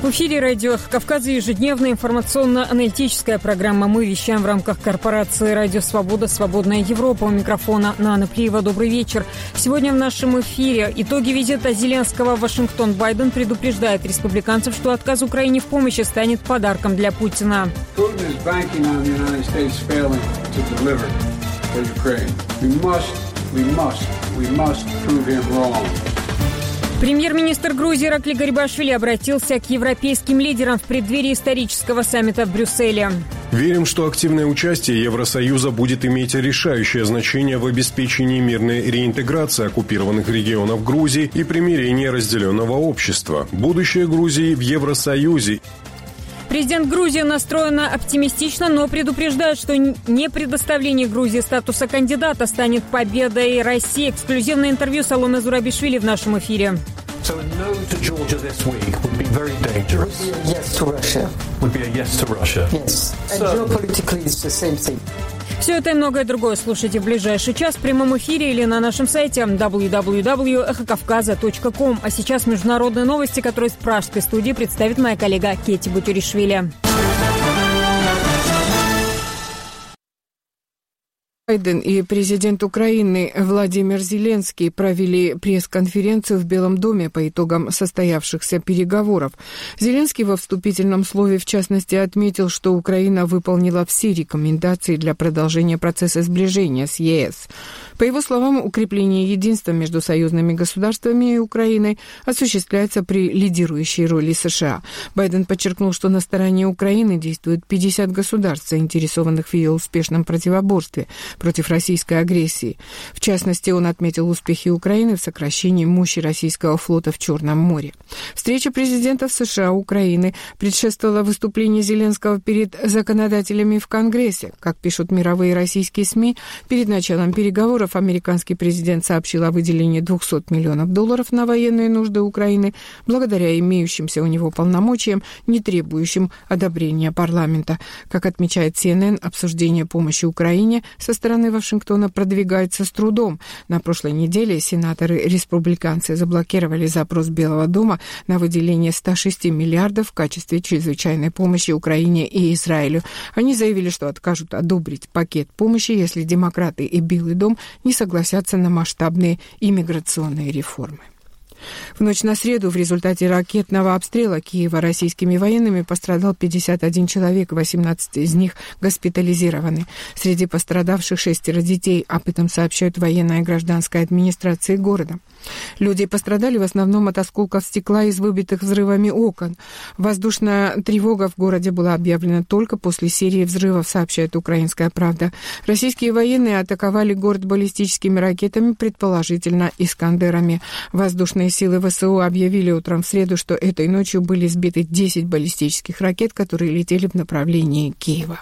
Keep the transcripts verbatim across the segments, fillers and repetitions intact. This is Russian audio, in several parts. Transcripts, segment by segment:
В эфире радио «Эхо Кавказа» ежедневная информационно-аналитическая программа. Мы вещаем в рамках корпорации «Радио Свобода. Свободная Европа». У микрофона Нана Плиева. Добрый вечер. Сегодня в нашем эфире итоги визита Зеленского в Вашингтон. Байден предупреждает республиканцев, что отказ Украине в помощи станет подарком для Путина. Премьер-министр Грузии Иракли Гарибашвили обратился к европейским лидерам в преддверии исторического саммита в Брюсселе. Верим, что активное участие Евросоюза будет иметь решающее значение в обеспечении мирной реинтеграции оккупированных регионов Грузии и примирения разделенного общества. Будущее Грузии в Евросоюзе. Президент Грузии настроена оптимистично, но предупреждает, что не предоставление Грузии статуса кандидата станет победой России. Эксклюзивное интервью Саломе Зурабишвили в нашем эфире. So a no to Georgia this week would be very dangerous. Would be a yes to Russia. Would be a yes to Russia. Yes. And So... geopolitically it's the same thing. Все это и многое другое слушайте в ближайший час в прямом эфире или на нашем сайте дабл ю дабл ю дабл ю точка эхо кавказа точка ком. А сейчас международные новости, которые из пражской студии представит моя коллега Кетти Бутюришвили. Байден и президент Украины Владимир Зеленский провели пресс-конференцию в Белом доме по итогам состоявшихся переговоров. Зеленский во вступительном слове, в частности, отметил, что Украина выполнила все рекомендации для продолжения процесса сближения с ЕС. По его словам, укрепление единства между союзными государствами и Украиной осуществляется при лидирующей роли США. Байден подчеркнул, что на стороне Украины действует пятьдесят государств, заинтересованных в ее успешном противоборстве против российской агрессии. В частности, он отметил успехи Украины в сокращении мощи российского флота в Черном море. Встреча президентов США и Украины предшествовала выступлению Зеленского перед законодателями в Конгрессе. Как пишут мировые российские СМИ, перед началом переговоров американский президент сообщил о выделении двести миллионов долларов на военные нужды Украины, благодаря имеющимся у него полномочиям, не требующим одобрения парламента. Как отмечает Си Эн Эн, обсуждение помощи Украине со стороны Вашингтона продвигается с трудом. На прошлой неделе сенаторы-республиканцы заблокировали запрос Белого дома на выделение ста шести миллиардов в качестве чрезвычайной помощи Украине и Израилю. Они заявили, что откажут одобрить пакет помощи, если демократы и Белый дом не согласятся на масштабные иммиграционные реформы. В ночь на среду в результате ракетного обстрела Киева российскими военными пострадал пятьдесят один человек, восемнадцать из них госпитализированы. Среди пострадавших шестеро детей, об этом сообщают военная и гражданская администрации города. Люди пострадали в основном от осколков стекла из выбитых взрывами окон. Воздушная тревога в городе была объявлена только после серии взрывов, сообщает «Украинская правда». Российские военные атаковали город баллистическими ракетами, предположительно «Искандерами». Воздушные силы вэ эс о объявили утром в среду, что этой ночью были сбиты десять баллистических ракет, которые летели в направлении Киева.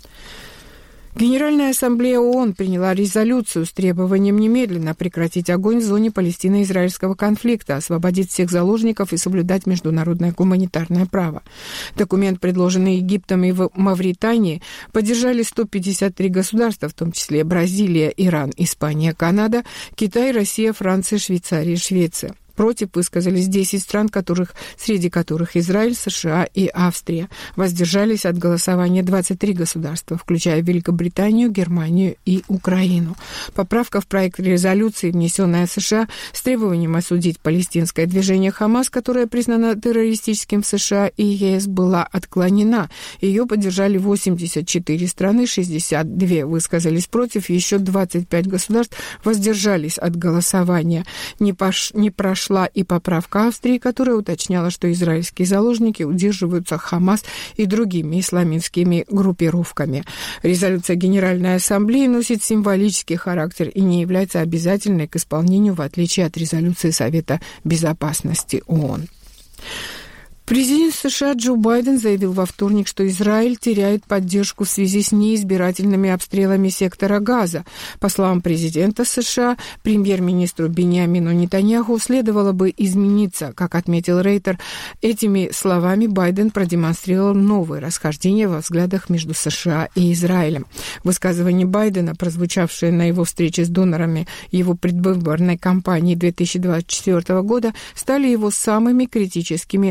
Генеральная ассамблея ООН приняла резолюцию с требованием немедленно прекратить огонь в зоне палестино-израильского конфликта, освободить всех заложников и соблюдать международное гуманитарное право. Документ, предложенный Египтом и Мавританией, поддержали сто пятьдесят три государства, в том числе Бразилия, Иран, Испания, Канада, Китай, Россия, Франция, Швейцария и Швеция. Против высказались десять стран, которых, среди которых Израиль, США и Австрия. Воздержались от голосования двадцать три государства, включая Великобританию, Германию и Украину. Поправка в проект резолюции, внесенная США с требованием осудить палестинское движение «Хамас», которое признано террористическим в США и ЕС, была отклонена. Ее поддержали восемьдесят четыре страны, шестьдесят две высказались против, еще двадцать пять государств воздержались от голосования. Не, пош... не прошло Шла и поправка Австрии, которая уточняла, что израильские заложники удерживаются Хамас и другими исламистскими группировками. Резолюция Генеральной Ассамблеи носит символический характер и не является обязательной к исполнению, в отличие от резолюции Совета Безопасности ООН. Президент США Джо Байден заявил во вторник, что Израиль теряет поддержку в связи с неизбирательными обстрелами сектора Газа. По словам президента США, премьер-министру Биньямину Нетаньяху следовало бы измениться. Как отметил Рейтер, этими словами Байден продемонстрировал новые расхождения во взглядах между США и Израилем. Высказывания Байдена, прозвучавшие на его встрече с донорами его предвыборной кампании две тысячи двадцать четвёртого года, стали его самыми критическими на данный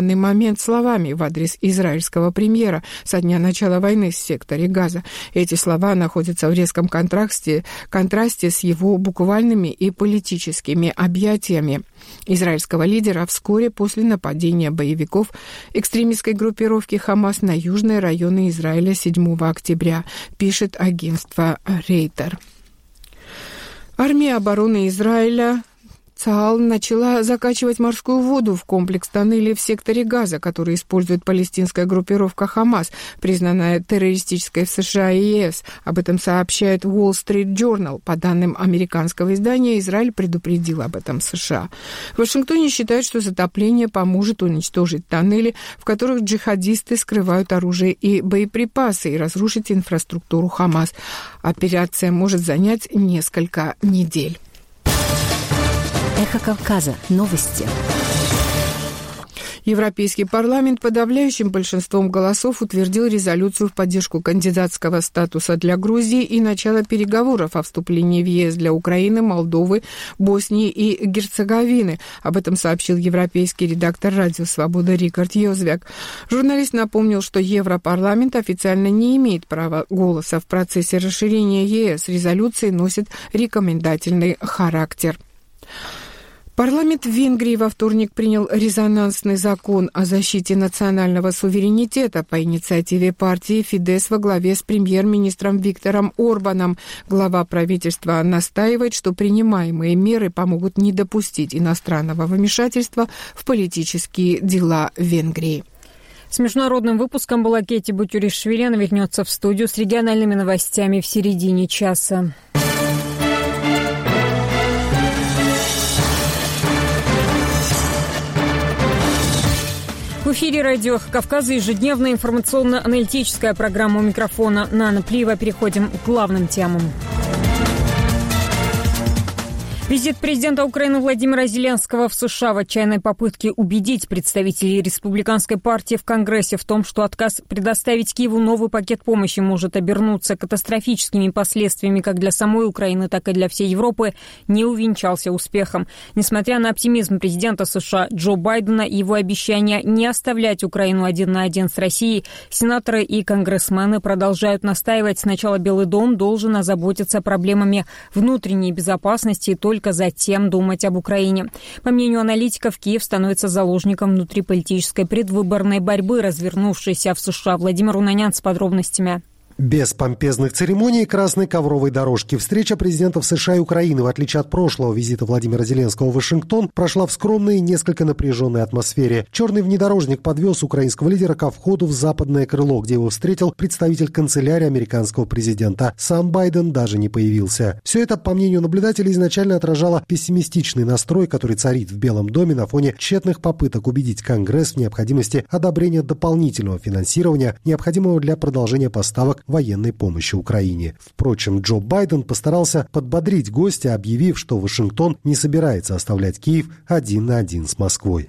данный момент словами в адрес израильского премьера со дня начала войны в секторе Газа. Эти слова находятся в резком контрасте, контрасте с его буквальными и политическими объятиями израильского лидера вскоре после нападения боевиков экстремистской группировки «Хамас» на южные районы Израиля седьмого октября, пишет агентство Рейтер. Армия обороны Израиля ЦААЛ начала закачивать морскую воду в комплекс тоннелей в секторе Газа, который использует палестинская группировка «Хамас», признанная террористической в США и ЕС. Об этом сообщает Wall Street Journal. По данным американского издания, Израиль предупредил об этом США. В Вашингтоне считают, что затопление поможет уничтожить тоннели, в которых джихадисты скрывают оружие и боеприпасы, и разрушить инфраструктуру «Хамас». Операция может занять несколько недель. Эхо Кавказа. Новости. Европейский парламент подавляющим большинством голосов утвердил резолюцию в поддержку кандидатского статуса для Грузии и начала переговоров о вступлении в ЕС для Украины, Молдовы, Боснии и Герцеговины. Об этом сообщил европейский редактор «Радио Свобода» Рикард Йозвяк. Журналист напомнил, что Европарламент официально не имеет права голоса в процессе расширения ЕС. Резолюции носят рекомендательный характер. Парламент Венгрии во вторник принял резонансный закон о защите национального суверенитета по инициативе партии Фидес во главе с премьер-министром Виктором Орбаном. Глава правительства настаивает, что принимаемые меры помогут не допустить иностранного вмешательства в политические дела Венгрии. С международным выпуском была Кетти Бутюришвили. Она вернется в студию с региональными новостями в середине часа. В эфире радио Кавказа ежедневная информационно-аналитическая программа. У микрофона Нана Плиева. Переходим к главным темам. Визит президента Украины Владимира Зеленского в США в отчаянной попытке убедить представителей республиканской партии в Конгрессе в том, что отказ предоставить Киеву новый пакет помощи может обернуться катастрофическими последствиями как для самой Украины, так и для всей Европы, не увенчался успехом. Несмотря на оптимизм президента США Джо Байдена и его обещание не оставлять Украину один на один с Россией, сенаторы и конгрессмены продолжают настаивать. Сначала Белый дом должен озаботиться проблемами внутренней безопасности и только только затем думать об Украине. По мнению аналитиков, Киев становится заложником внутриполитической предвыборной борьбы, развернувшейся в США. Владимир Унанян с подробностями. Без помпезных церемоний и красной ковровой дорожки. Встреча президентов США и Украины, в отличие от прошлого визита Владимира Зеленского в Вашингтон, прошла в скромной и несколько напряженной атмосфере. Черный внедорожник подвез украинского лидера ко входу в западное крыло, где его встретил представитель канцелярии американского президента. Сам Байден даже не появился. Все это, по мнению наблюдателей, изначально отражало пессимистичный настрой, который царит в Белом доме на фоне тщетных попыток убедить Конгресс в необходимости одобрения дополнительного финансирования, необходимого для продолжения поставок военной помощи Украине. Впрочем, Джо Байден постарался подбодрить гостя, объявив, что Вашингтон не собирается оставлять Киев один на один с Москвой.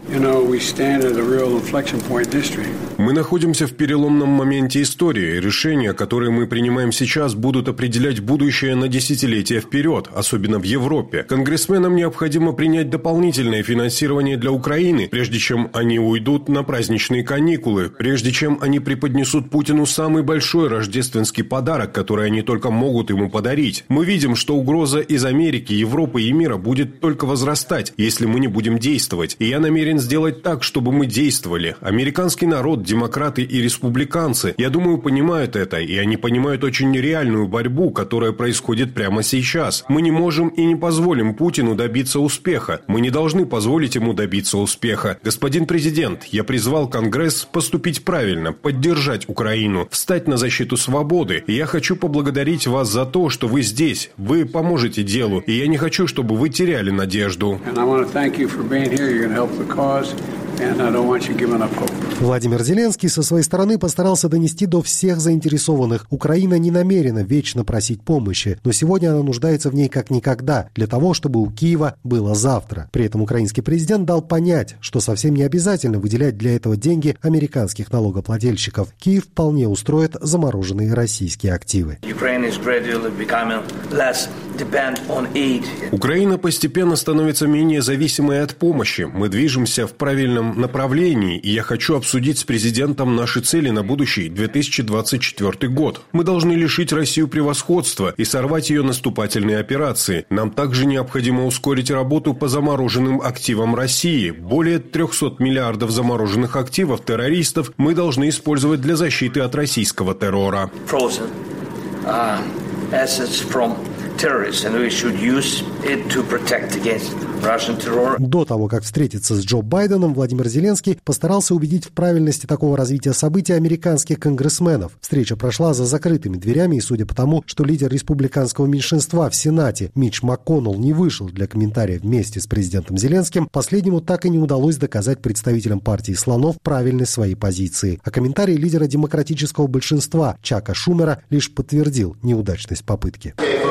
Мы находимся в переломном моменте истории. Решения, которые мы принимаем сейчас, будут определять будущее на десятилетия вперед, особенно в Европе. Конгрессменам необходимо принять дополнительное финансирование для Украины, прежде чем они уйдут на праздничные каникулы, прежде чем они преподнесут Путину самый большой рождественский подарок, который они только могут ему подарить. Мы видим, что угроза из Америки, Европы и мира будет только возрастать, если мы не будем действовать. И я намерен сделать так, чтобы мы действовали. Американский народ, демократы и республиканцы, я думаю, понимают это, и они понимают очень реальную борьбу, которая происходит прямо сейчас. Мы не можем и не позволим Путину добиться успеха. Мы не должны позволить ему добиться успеха. Господин президент, я призвал Конгресс поступить правильно, поддержать Украину, встать на защиту свободы. свободы. И я хочу поблагодарить вас за то, что вы здесь. Вы поможете делу. И я не хочу, чтобы вы теряли надежду. Владимир Зеленский со своей стороны постарался донести до всех заинтересованных. Украина не намерена вечно просить помощи, но сегодня она нуждается в ней как никогда, для того, чтобы у Киева было завтра. При этом украинский президент дал понять, что совсем не обязательно выделять для этого деньги американских налогоплательщиков. Киев вполне устроит замороженные российские активы. Украина постепенно становится менее зависимой от помощи. Мы движемся в правильном направлении, и я хочу обсудить с президентом наши цели на будущий две тысячи двадцать четвёртый год. Мы должны лишить Россию превосходства и сорвать ее наступательные операции. Нам также необходимо ускорить работу по замороженным активам России. Более трехсот миллиардов замороженных активов террористов мы должны использовать для защиты от российского террора. Frozen, uh, assets from terrorists, and we should use it to protect against Russian terror. До того, как встретиться с Джо Байденом, Владимир Зеленский постарался убедить в правильности такого развития событий американских конгрессменов. Встреча прошла за закрытыми дверями, и судя по тому, что лидер республиканского меньшинства в Сенате Митч МакКоннелл не вышел для комментариев вместе с президентом Зеленским, последнему так и не удалось доказать представителям партии слонов правильность своей позиции. А комментарий лидера демократического большинства Чака Шумера лишь подтвердил неудачность попытки.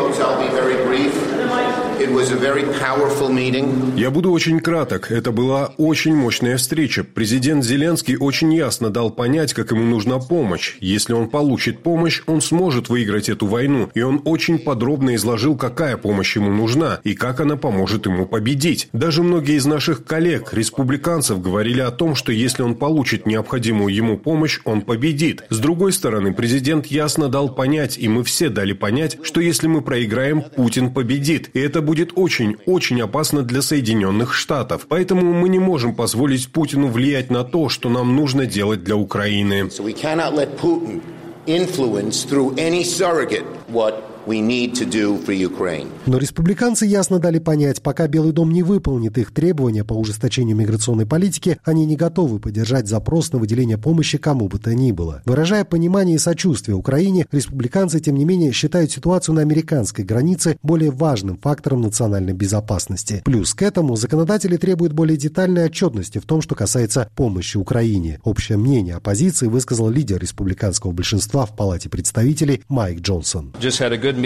Я буду очень краток. Это была очень мощная встреча. Президент Зеленский очень ясно дал понять, как ему нужна помощь. Если он получит помощь, он сможет выиграть эту войну. И он очень подробно изложил, какая помощь ему нужна и как она поможет ему победить. Даже многие из наших коллег, республиканцев, говорили о том, что если он получит необходимую ему помощь, он победит. С другой стороны, президент ясно дал понять, и мы все дали понять, что если мы проиграем, Путин победит. И это будет очень-очень опасно для Соединенных Штатов. Поэтому мы не можем позволить Путину влиять на то, что нам нужно делать для Украины. Но республиканцы ясно дали понять, пока Белый дом не выполнит их требования по ужесточению миграционной политики, они не готовы поддержать запрос на выделение помощи кому бы то ни было. Выражая понимание и сочувствие Украине, республиканцы, тем не менее, считают ситуацию на американской границе более важным фактором национальной безопасности. Плюс к этому законодатели требуют более детальной отчетности в том, что касается помощи Украине. Общее мнение оппозиции высказал лидер республиканского большинства в Палате представителей Майк Джонсон. У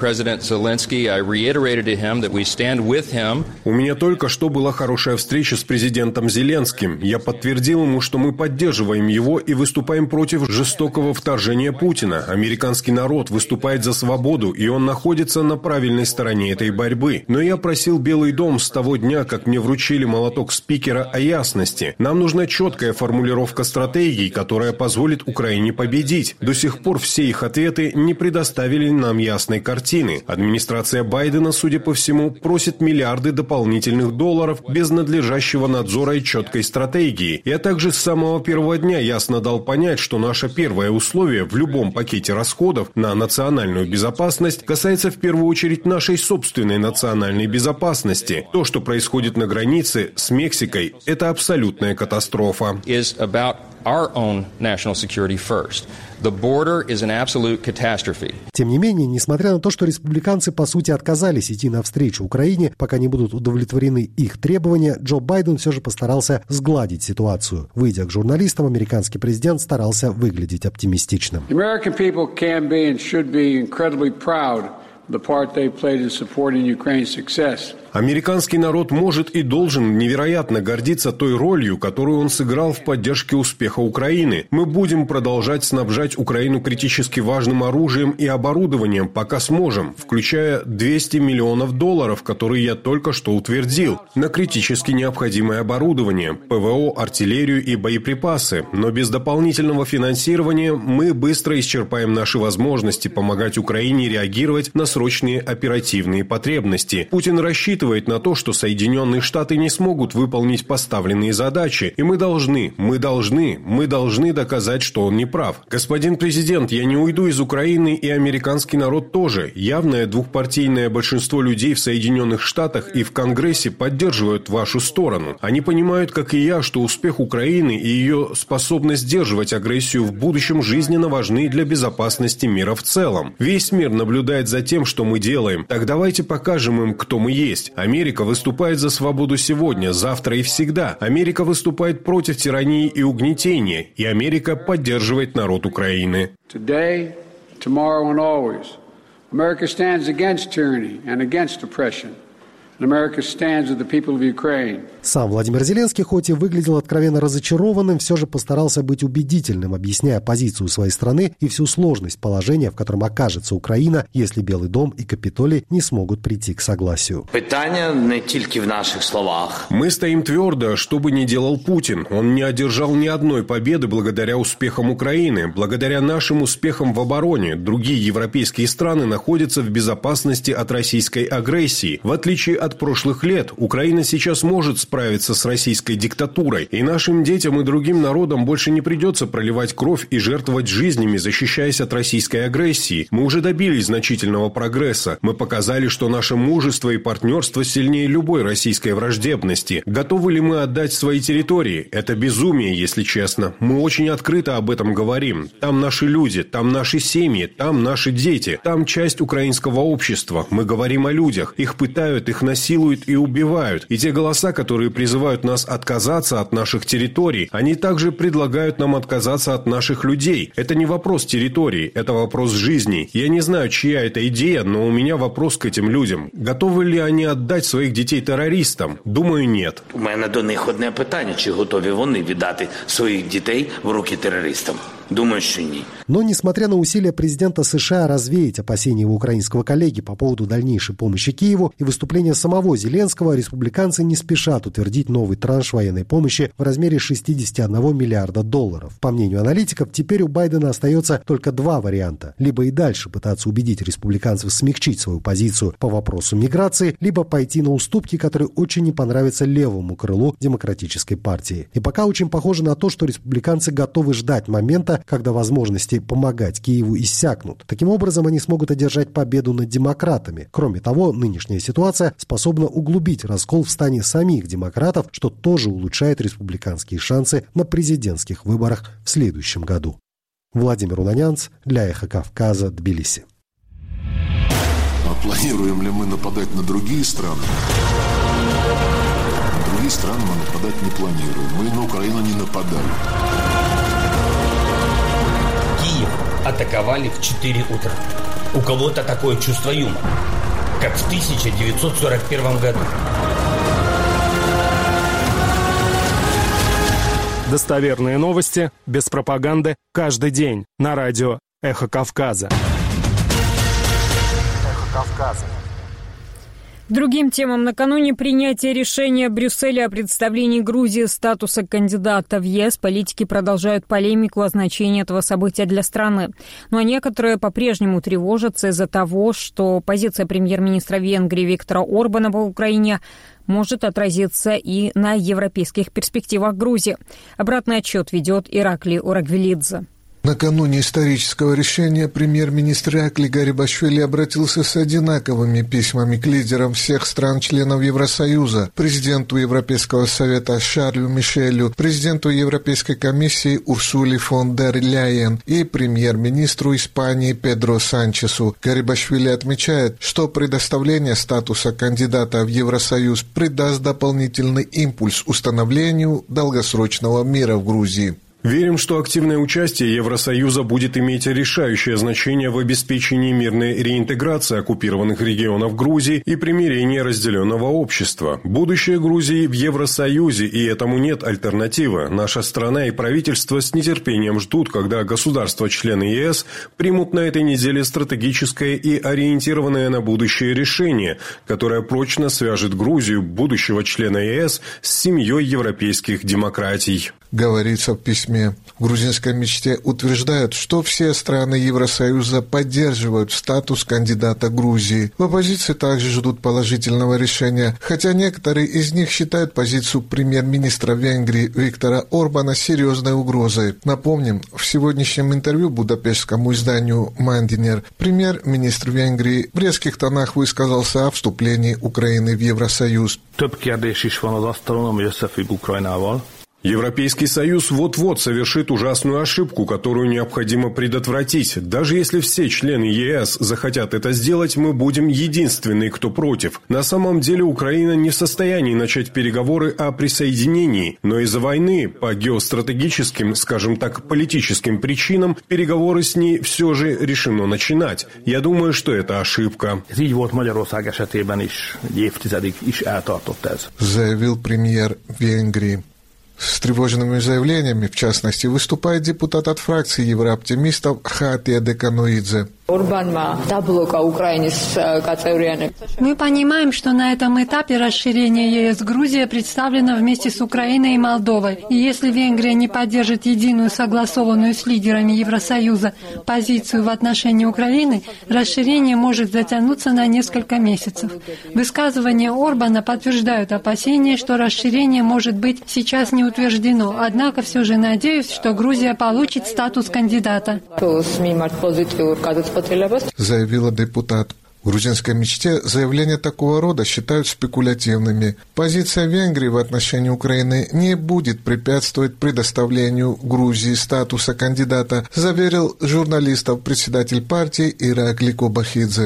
меня только что была хорошая встреча с президентом Зеленским. Я подтвердил ему, что мы поддерживаем его и выступаем против жестокого вторжения Путина. Американский народ выступает за свободу, и он находится на правильной стороне этой борьбы. Но я просил Белый дом с того дня, как мне вручили молоток спикера, о ясности. Нам нужна четкая формулировка стратегий, которая позволит Украине победить. До сих пор все их ответы не предоставили нам ясности. Картины. Администрация Байдена, судя по всему, просит миллиарды дополнительных долларов без надлежащего надзора и четкой стратегии. Я также с самого первого дня ясно дал понять, что наше первое условие в любом пакете расходов на национальную безопасность касается в первую очередь нашей собственной национальной безопасности. То, что происходит на границе с Мексикой, это абсолютная катастрофа. Our own national security first. The border is an absolute catastrophe. Тем не менее, несмотря на то, что республиканцы по сути отказались идти навстречу Украине, пока не будут удовлетворены их требования, Джо Байден все же постарался сгладить ситуацию. Выйдя к журналистам, американский президент старался выглядеть оптимистичным. American people can be and should be incredibly proud of the part they played in supporting Ukraine's success. Американский народ может и должен невероятно гордиться той ролью, которую он сыграл в поддержке успеха Украины. Мы будем продолжать снабжать Украину критически важным оружием и оборудованием, пока сможем, включая двести миллионов долларов, которые я только что утвердил, на критически необходимое оборудование, ПВО, артиллерию и боеприпасы. Но без дополнительного финансирования мы быстро исчерпаем наши возможности помогать Украине реагировать на срочные оперативные потребности. Путин рассчитывает на то, что Соединенные Штаты не смогут выполнить поставленные задачи, и мы должны, мы должны, мы должны доказать, что он не прав. Господин президент, я не уйду из Украины, и американский народ тоже. Явное двухпартийное большинство людей в Соединенных Штатах и в Конгрессе поддерживают вашу сторону. Они понимают, как и я, что успех Украины и ее способность сдерживать агрессию в будущем жизненно важны для безопасности мира в целом. Весь мир наблюдает за тем, что мы делаем. Так давайте покажем им, кто мы есть. Америка выступает за свободу сегодня, завтра и всегда. Америка выступает против тирании и угнетения, и Америка поддерживает народ Украины. Today, tomorrow and always, America stands against tyranny and against oppression. Сам Владимир Зеленский, хоть и выглядел откровенно разочарованным, все же постарался быть убедительным, объясняя позицию своей страны и всю сложность положения, в котором окажется Украина, если Белый дом и Капитолий не смогут прийти к согласию. Питання не тільки в наших словах. Мы стоим твердо, что бы ни делал Путин. Он не одержал ни одной победы благодаря успехам Украины. Благодаря нашим успехам в обороне другие европейские страны находятся в безопасности от российской агрессии. В отличие от прошлых лет, Украина сейчас может справиться с российской диктатурой. И нашим детям и другим народам больше не придется проливать кровь и жертвовать жизнями, защищаясь от российской агрессии. Мы уже добились значительного прогресса. Мы показали, что наше мужество и партнерство сильнее любой российской враждебности. Готовы ли мы отдать свои территории? Это безумие, если честно. Мы очень открыто об этом говорим. Там наши люди, там наши семьи, там наши дети, там часть украинского общества. Мы говорим о людях. Их пытают, их насилуют и убивают. И те голоса, которые призывают нас отказаться от наших территорий, они также предлагают нам отказаться от наших людей. Это не вопрос территории, это вопрос жизни. Я не знаю, чья это идея, но у меня вопрос к этим людям. Готовы ли они отдать своих детей террористам? Думаю, нет. У мене до них одне питання, чи готові вони віддати своїх дітей в руки терористам? Думаю, что нет. Но, несмотря на усилия президента США развеять опасения его украинского коллеги по поводу дальнейшей помощи Киеву и выступления самого Зеленского, республиканцы не спешат утвердить новый транш военной помощи в размере шестьдесят один миллиарда долларов. По мнению аналитиков, теперь у Байдена остается только два варианта. Либо и дальше пытаться убедить республиканцев смягчить свою позицию по вопросу миграции, либо пойти на уступки, которые очень не понравятся левому крылу Демократической партии. И пока очень похоже на то, что республиканцы готовы ждать момента, когда возможности помогать Киеву иссякнут. Таким образом, они смогут одержать победу над демократами. Кроме того, нынешняя ситуация способна углубить раскол в стане самих демократов, что тоже улучшает республиканские шансы на президентских выборах в следующем году. Владимир Унанянц для «Эхо Кавказа», Тбилиси. А планируем ли мы нападать на другие страны? На другие страны мы нападать не планируем. Мы на Украину не нападали. Киев атаковали в четыре утра. У кого-то такое чувство юмора, как в тысяча девятьсот сорок первом году. Достоверные новости, без пропаганды, каждый день на радио «Эхо Кавказа». «Эхо Кавказа». Другим темам. Накануне принятия решения Брюсселя о представлении Грузии статуса кандидата в ЕС политики продолжают полемику о значении этого события для страны. Ну а некоторые по-прежнему тревожатся из-за того, что позиция премьер-министра Венгрии Виктора Орбана по Украине может отразиться и на европейских перспективах Грузии. Обратный отчет ведет Ираклий Урагвелидзе. Накануне исторического решения премьер-министр Ираклий Гарибашвили обратился с одинаковыми письмами к лидерам всех стран-членов Евросоюза, президенту Европейского совета Шарлю Мишелю, президенту Европейской комиссии Урсуле фон дер Ляйен и премьер-министру Испании Педро Санчесу. Гарибашвили отмечает, что предоставление статуса кандидата в Евросоюз придаст дополнительный импульс установлению долгосрочного мира в Грузии. Верим, что активное участие Евросоюза будет иметь решающее значение в обеспечении мирной реинтеграции оккупированных регионов Грузии и примирения разделенного общества. Будущее Грузии в Евросоюзе, и этому нет альтернативы. Наша страна и правительство с нетерпением ждут, когда государства-члены ЕС примут на этой неделе стратегическое и ориентированное на будущее решение, которое прочно свяжет Грузию, будущего члена ЕС, с семьей европейских демократий. Говорится в письме. В грузинской мечте утверждают, что все страны Евросоюза поддерживают статус кандидата Грузии. В оппозиции также ждут положительного решения, хотя некоторые из них считают позицию премьер-министра Венгрии Виктора Орбана серьезной угрозой. Напомним, в сегодняшнем интервью будапештскому изданию «Мандинер» премьер-министр Венгрии в резких тонах высказался о вступлении Украины в Евросоюз. Több kérdés is van az asztalon, ami összefügg Ukrajnával. Европейский Союз вот-вот совершит ужасную ошибку, которую необходимо предотвратить. Даже если все члены ЕС захотят это сделать, мы будем единственные, кто против. На самом деле Украина не в состоянии начать переговоры о присоединении, но из-за войны по геостратегическим, скажем так, политическим причинам переговоры с ней все же решено начинать. Я думаю, что это ошибка. Заявил премьер Венгрии. С тревожными заявлениями, в частности, выступает депутат от фракции еврооптимистов Хатия Деканоидзе. Мы понимаем, что на этом этапе расширения ЕС Грузия представлена вместе с Украиной и Молдовой. И если Венгрия не поддержит единую, согласованную с лидерами Евросоюза позицию в отношении Украины, расширение может затянуться на несколько месяцев. Высказывания Орбана подтверждают опасения, что расширение может быть сейчас не утверждено. Однако все же надеюсь, что Грузия получит статус кандидата. Заявила депутат. В грузинской мечте заявления такого рода считают спекулятивными. Позиция Венгрии в отношении Украины не будет препятствовать предоставлению Грузии статуса кандидата, заверил журналистов председатель партии Иракли Кобахидзе.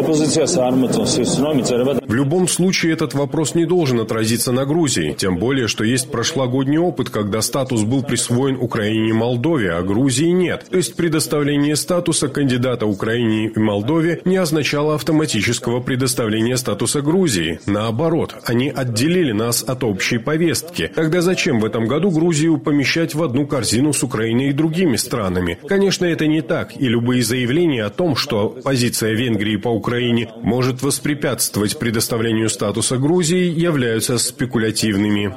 В любом случае этот вопрос не должен отразиться на Грузии, тем более, что есть прошлогодний опыт, когда статус был присвоен Украине и Молдове, а Грузии нет. То есть предоставление статуса кандидата Украине и Молдове не означало автоматического предоставления статуса Грузии. Наоборот, они отделили нас от общей повестки. Тогда зачем в этом году Грузию помещать в одну корзину с Украиной и другими странами? Конечно, это не так, и любые заявления о том, что позиция Венгрии по Украине может воспрепятствовать предоставлению статуса Грузии, являются спекулятивными.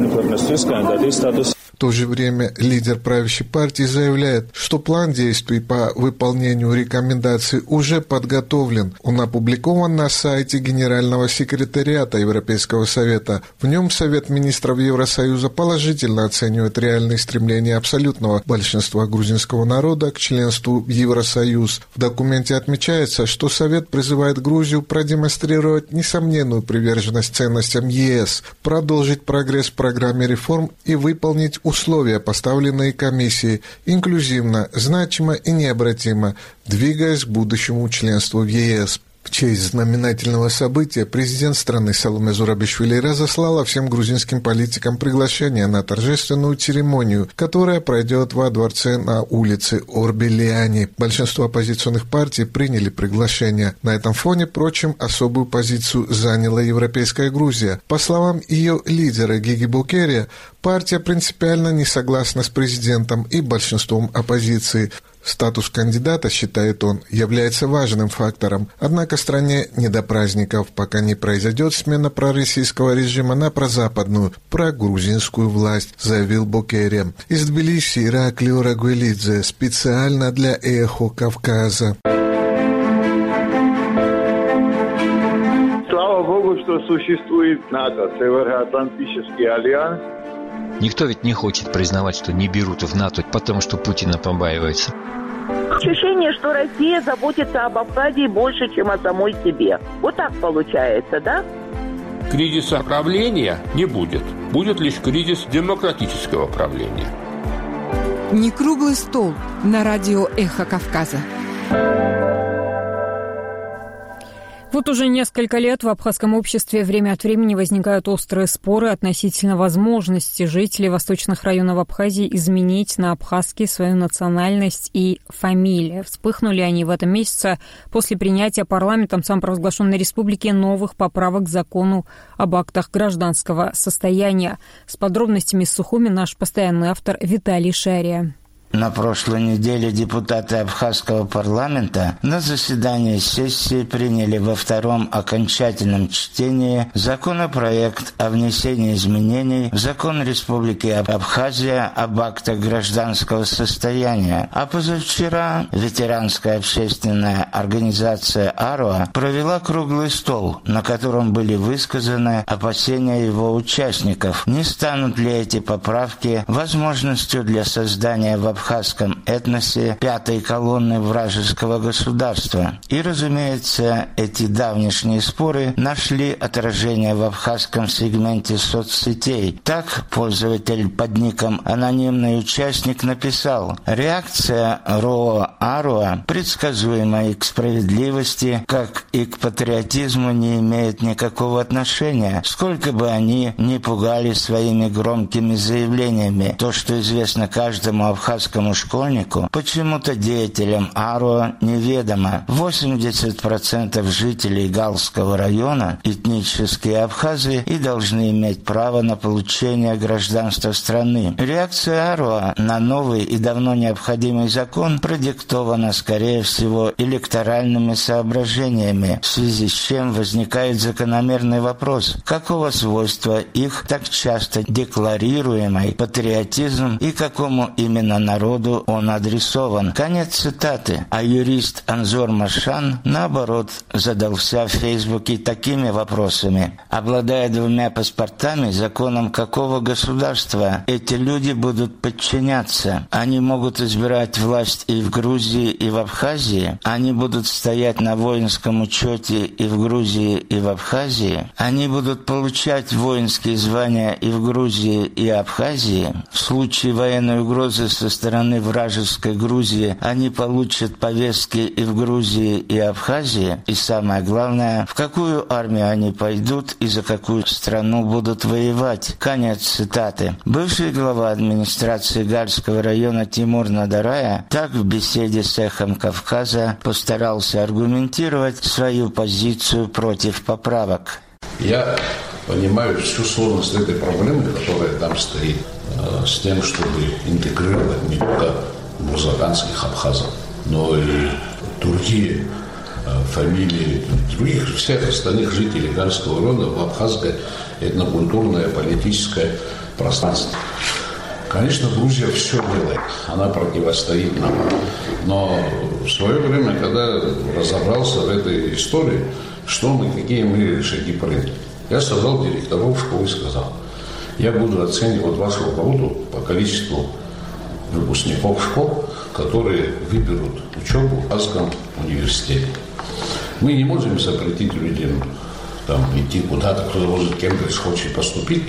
В то же время лидер правящей партии заявляет, что план действий по выполнению рекомендаций уже подготовлен. Он опубликован на сайте Генерального секретариата Европейского совета. В нем Совет министров Евросоюза положительно оценивает реальные стремления абсолютного большинства грузинского народа к членству в Евросоюз. В документе отмечается, что Совет призывает Грузию продемонстрировать несомненную приверженность ценностям ЕС, продолжить прогресс в программе реформ и выполнить условия, поставленные комиссией, инклюзивно, значимо и необратимо, двигаясь к будущему членству в ЕС. В честь знаменательного события президент страны Саломе Зурабишвили разослала всем грузинским политикам приглашение на торжественную церемонию, которая пройдет во дворце на улице Орбелиани. Большинство оппозиционных партий приняли приглашение. На этом фоне, впрочем, особую позицию заняла Европейская Грузия. По словам ее лидера Гиги Букерия, партия принципиально не согласна с президентом и большинством оппозиции. Статус кандидата, считает он, является важным фактором. Однако стране не до праздников, пока не произойдет смена пророссийского режима на прозападную, прогрузинскую власть, заявил Букерия. Из Тбилиси Иракли Орагуэлидзе специально для «Эхо Кавказа». Слава Богу, что существует НАТО, Североатлантический альянс. Никто ведь не хочет признавать, что не берут в НАТО, потому что Путина побаивается. Ощущение, что Россия заботится об Абхазии больше, чем о самой себе. Вот так получается, да? Кризиса правления не будет. Будет лишь кризис демократического правления. Не круглый стол на радио «Эхо Кавказа». Вот уже несколько лет в абхазском обществе время от времени возникают острые споры относительно возможности жителей восточных районов Абхазии изменить на абхазский свою национальность и фамилию. Вспыхнули они в этом месяце после принятия парламентом самопровозглашенной республики новых поправок к закону об актах гражданского состояния. С подробностями из Сухуми наш постоянный автор Виталий Шария. На прошлой неделе депутаты абхазского парламента на заседании сессии приняли во втором окончательном чтении законопроект о внесении изменений в закон Республики Абхазия об актах гражданского состояния. А позавчера ветеранская общественная организация АРОА провела круглый стол, на котором были высказаны опасения его участников. Не станут ли эти поправки возможностью для создания в абхазском этносе пятой колонны вражеского государства. И, разумеется, эти давнишние споры нашли отражение в абхазском сегменте соцсетей. Так, пользователь под ником «Анонимный участник» написал: «Реакция РОА Аруа, предсказуемая к справедливости, как и к патриотизму, не имеет никакого отношения, сколько бы они ни пугали своими громкими заявлениями. То, что известно каждому абхазскому школьнику, почему-то деятелям Аруа неведомо. восемьдесят процентов жителей Галского района этнические абхазы и должны иметь право на получение гражданства страны». Реакция Аруа на новый и давно необходимый закон продиктована, скорее всего, электоральными соображениями, в связи с чем возникает закономерный вопрос: какого свойства их так часто декларируемый патриотизм и какому именно народу он адресован? Конец цитаты. А юрист Анзор Машан, наоборот, задался в Фейсбуке такими вопросами: обладая двумя паспортами, законом какого государства эти люди будут подчиняться? Они могут избирать власть и в Грузии, и в Абхазии? Они будут стоять на воинском учете и в Грузии, и в Абхазии? Они будут получать воинские звания и в Грузии, и Абхазии? В случае военной угрозы со стороны вражеской Грузии они получат повестки и в Грузии, и Абхазии? И самое главное, в какую армию они пойдут и за какую страну будут воевать? Конец цитаты. Бывший глава администрации Гальского района Тимур Надарая так в беседе с «Эхом Кавказа» постарался аргументировать свою позицию против поправок. Я понимаю всю сложность этой проблемы, которая там стоит, с тем, чтобы интегрировать не только музыкантских абхазов, но и другие фамилии других, всех остальных жителей Гальского района в абхазское этнокультурное политическое пространство. Конечно, Грузия все делает, она противостоит нам. Но в свое время, когда разобрался в этой истории, что мы, какие мы шаги приняли, я собрал директоров школы и сказал: я буду оценивать вашу работу по количеству выпускников школ, которые выберут учебу в Абхазском университете. Мы не можем запретить людям там, идти куда-то, кто может Кембридж хочет поступить.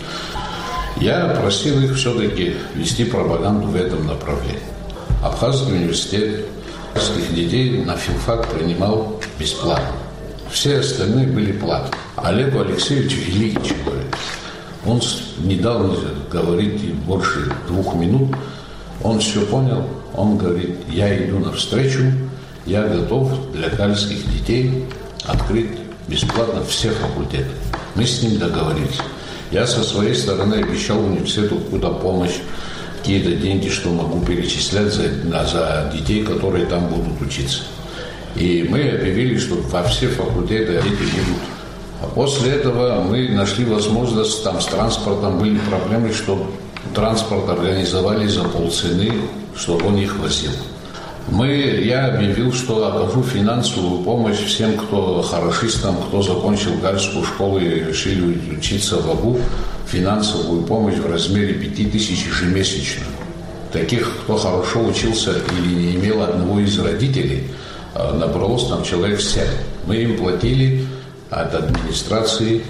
Я просил их все-таки вести пропаганду в этом направлении. Абхазский университет абхазских детей на филфак принимал бесплатно. Все остальные были платные. Олегу Алексеевичу великий человек. Он не дал мне говорить больше двух минут. Он все понял. Он говорит: я иду навстречу, я готов для гальских детей открыть бесплатно все факультеты. Мы с ним договорились. Я со своей стороны обещал университету какую-то помощь, какие-то деньги, что могу перечислять за, за детей, которые там будут учиться. И мы объявили, что во все факультеты дети будут. А после этого мы нашли возможность, там с транспортом были проблемы, что транспорт организовали за полцены, чтобы он их возил. Мы, я объявил, что окажу финансовую помощь всем, кто хорошистам, кто закончил гальскую школу и решили учиться в АГУ, финансовую помощь в размере пяти тысяч ежемесячно. Таких, кто хорошо учился или не имел одного из родителей, набралось там человек семь. Мы им платили от администрации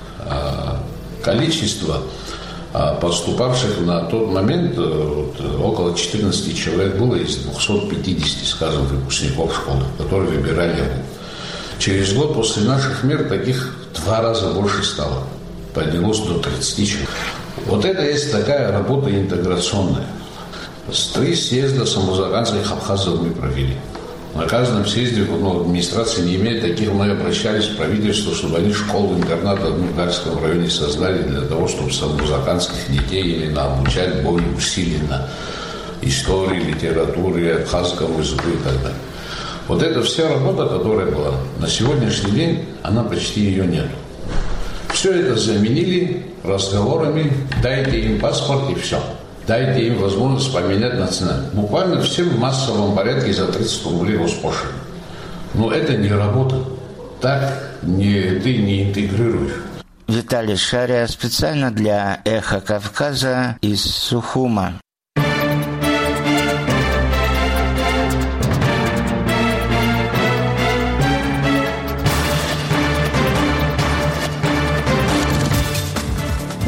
количество поступавших на тот момент около четырнадцати человек было из двухсот пятидесяти, скажем, выпускников школы, которые выбирали АГУ. Через год после наших мер таких два раза больше стало. Поднялось до тридцати человек. Вот это есть такая работа интеграционная. Три съезда самозаганских абхазов мы провели. На каждом съезде, ну, администрация не имеет таких, мы обращались в правительство, чтобы они школу-интернат в Гальском районе создали для того, чтобы самозаганских детей именно обучать более усиленно истории, литературе, абхазскому языку и так далее. Вот эта вся работа, которая была, на сегодняшний день, она почти ее нет. Все это заменили разговорами: дайте им паспорт и все. Дайте им возможность поменять национальность. Буквально всем в массовом порядке за тридцать рублей госпошлины. Но это не работа. Так не, ты не интегрируешь. Виталий Шария специально для «Эхо Кавказа» из Сухума.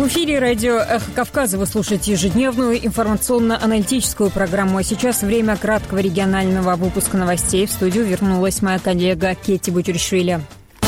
В эфире радио «Эхо Кавказа». Вы слушаете ежедневную информационно-аналитическую программу. А сейчас время краткого регионального выпуска новостей. В студию вернулась моя коллега Кетти Бутюришвили.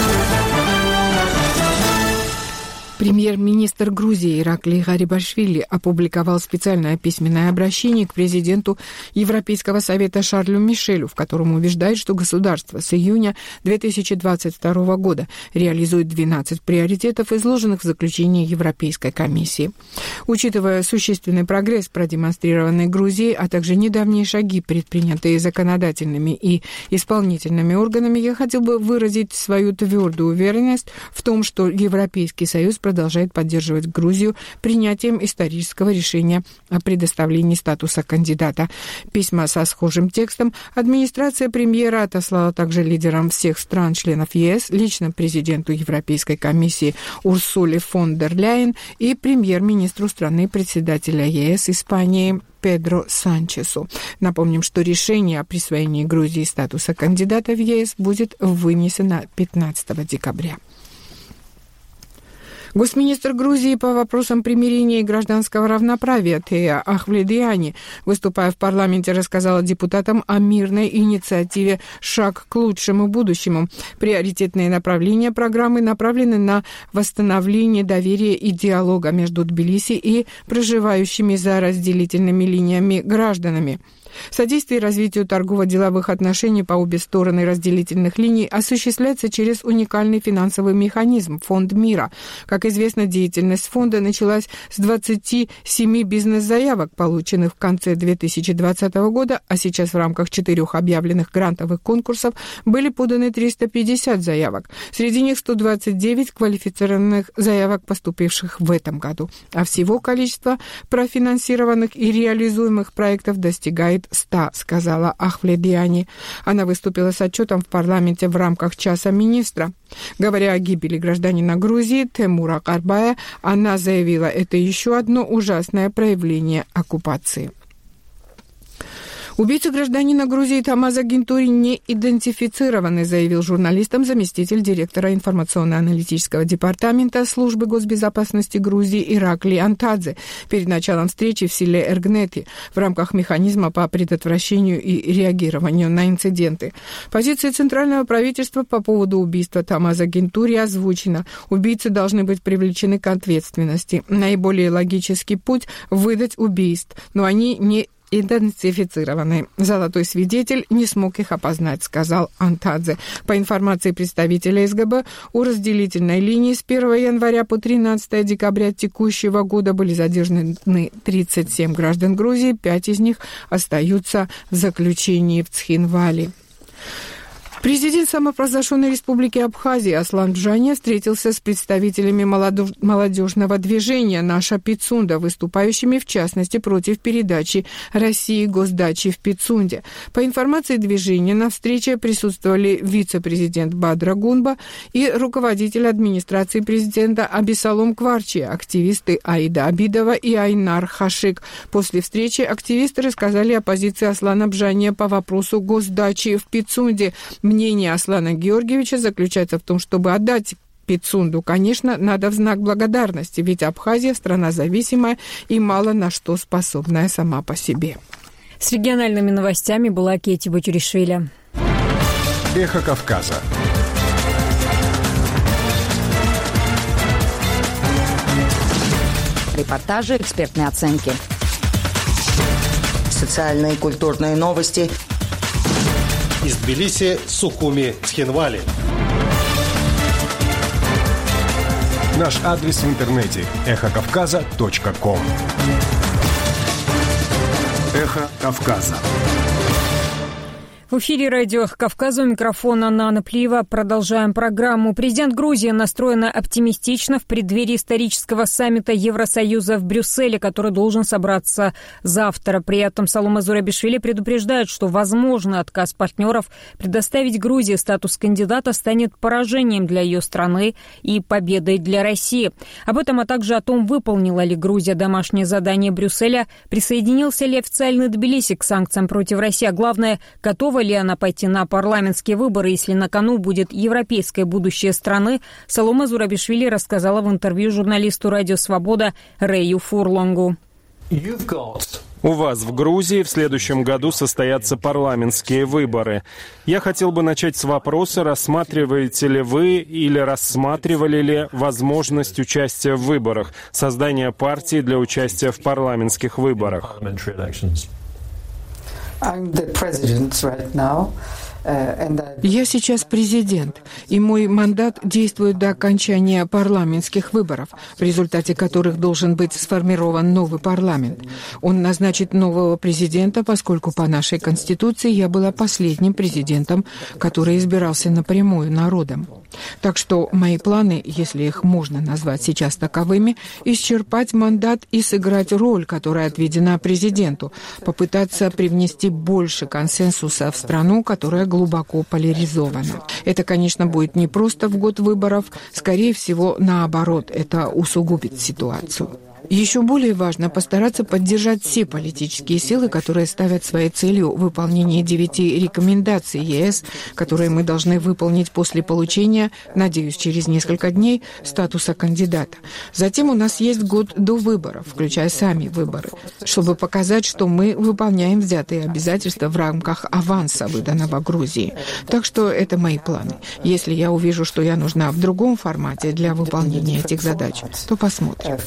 Премьер-министр Грузии Ираклий Гарибашвили опубликовал специальное письменное обращение к президенту Европейского совета Шарлю Мишелю, в котором убеждает, что государство с июня две тысячи двадцать второго года реализует двенадцать приоритетов, изложенных в заключении Европейской комиссии. Учитывая существенный прогресс, продемонстрированный Грузией, а также недавние шаги, предпринятые законодательными и исполнительными органами, я хотел бы выразить свою твердую уверенность в том, что Европейский Союз продолжает поддерживать Грузию принятием исторического решения о предоставлении статуса кандидата. Письма со схожим текстом администрация премьера отослала также лидерам всех стран-членов ЕС, лично президенту Европейской комиссии Урсуле фон дер Ляйен и премьер-министру страны председателя ЕС Испании Педро Санчесу. Напомним, что решение о присвоении Грузии статуса кандидата в ЕС будет вынесено пятнадцатого декабря. Госминистр Грузии по вопросам примирения и гражданского равноправия Теа Ахвледиани, выступая в парламенте, рассказала депутатам о мирной инициативе «Шаг к лучшему будущему». Приоритетные направления программы направлены на восстановление доверия и диалога между Тбилиси и проживающими за разделительными линиями гражданами. Содействие развитию торгово-деловых отношений по обе стороны разделительных линий осуществляется через уникальный финансовый механизм «Фонд мира». Как известно, деятельность фонда началась с двадцати семи бизнес-заявок, полученных в конце две тысячи двадцатого года, а сейчас в рамках четырех объявленных грантовых конкурсов были поданы триста пятьдесят заявок. Среди них сто двадцать девять квалифицированных заявок, поступивших в этом году. А всего количество профинансированных и реализуемых проектов достигает ста, сказала Ахвледиани. Она выступила с отчетом в парламенте в рамках часа министра. Говоря о гибели гражданина Грузии Темура Карбая, она заявила, это еще одно ужасное проявление оккупации. Убийца гражданина Грузии Тамаза Гинтури не идентифицированы, заявил журналистам заместитель директора информационно-аналитического департамента службы госбезопасности Грузии Ираклий Антадзе перед началом встречи в селе Эргнети в рамках механизма по предотвращению и реагированию на инциденты. Позиция центрального правительства по поводу убийства Тамаза Гинтури озвучена. Убийцы должны быть привлечены к ответственности. Наиболее логический путь – выдать убийств, но они не идентифицированы. Золотой свидетель не смог их опознать, сказал Антадзе. По информации представителя СГБ, у разделительной линии с первого января по тринадцатого декабря текущего года были задержаны тридцать семь граждан Грузии, пять из них остаются в заключении в Цхинвали. Президент самопровозглашенной республики Абхазия Аслан Бжания встретился с представителями молодежного движения «Наша Пицунда», выступающими в частности против передачи России госдачи в Пицунде. По информации движения, на встрече присутствовали вице-президент Бадра Гунба и руководитель администрации президента Абисалом Кварчи, активисты Аида Абидова и Айнар Хашик. После встречи активисты рассказали о позиции Аслана Бжания по вопросу госдачи в Пицунде. Мнение Аслана Георгиевича заключается в том, чтобы отдать Пицунду, конечно, надо в знак благодарности, ведь Абхазия – страна зависимая и мало на что способная сама по себе. С региональными новостями была Кетти Бутюришвили. Эхо Кавказа. Репортажи, экспертные оценки. Социальные и культурные новости. Из Тбилиси, Сухуми, Цхинвали. Наш адрес в интернете – эхо кавказа точка ком. Эхо Кавказа. В эфире радио «Кавказа», у микрофона Нана Плиева. Продолжаем программу. Президент Грузии настроена оптимистично в преддверии исторического саммита Евросоюза в Брюсселе, который должен собраться завтра. При этом Салома Зурабишвили предупреждает, что возможный отказ партнеров предоставить Грузии статус кандидата станет поражением для ее страны и победой для России. Об этом, а также о том, выполнила ли Грузия домашнее задание Брюсселя, присоединился ли официальный Тбилиси к санкциям против России, а главное, готова готова ли она пойти на парламентские выборы, если на кону будет европейское будущее страны, Саломе Зурабишвили рассказала в интервью журналисту «Радио Свобода» Рэю Фурлонгу. У вас в Грузии в следующем году состоятся парламентские выборы. Я хотел бы начать с вопроса, рассматриваете ли вы или рассматривали ли возможность участия в выборах, создания партии для участия в парламентских выборах? Я сейчас президент, и мой мандат действует до окончания парламентских выборов, в результате которых должен быть сформирован новый парламент. Он назначит нового президента, поскольку по нашей Конституции я была последним президентом, который избирался напрямую народом. Так что мои планы, если их можно назвать сейчас таковыми, исчерпать мандат и сыграть роль, которая отведена президенту, попытаться привнести больше консенсуса в страну, которая глубоко поляризована. Это, конечно, будет не просто в год выборов, скорее всего, наоборот, это усугубит ситуацию. Еще более важно постараться поддержать все политические силы, которые ставят своей целью выполнение девяти рекомендаций ЕС, которые мы должны выполнить после получения, надеюсь, через несколько дней, статуса кандидата. Затем у нас есть год до выборов, включая сами выборы, чтобы показать, что мы выполняем взятые обязательства в рамках аванса, выданного Грузии. Так что это мои планы. Если я увижу, что я нужна в другом формате для выполнения этих задач, то посмотрим.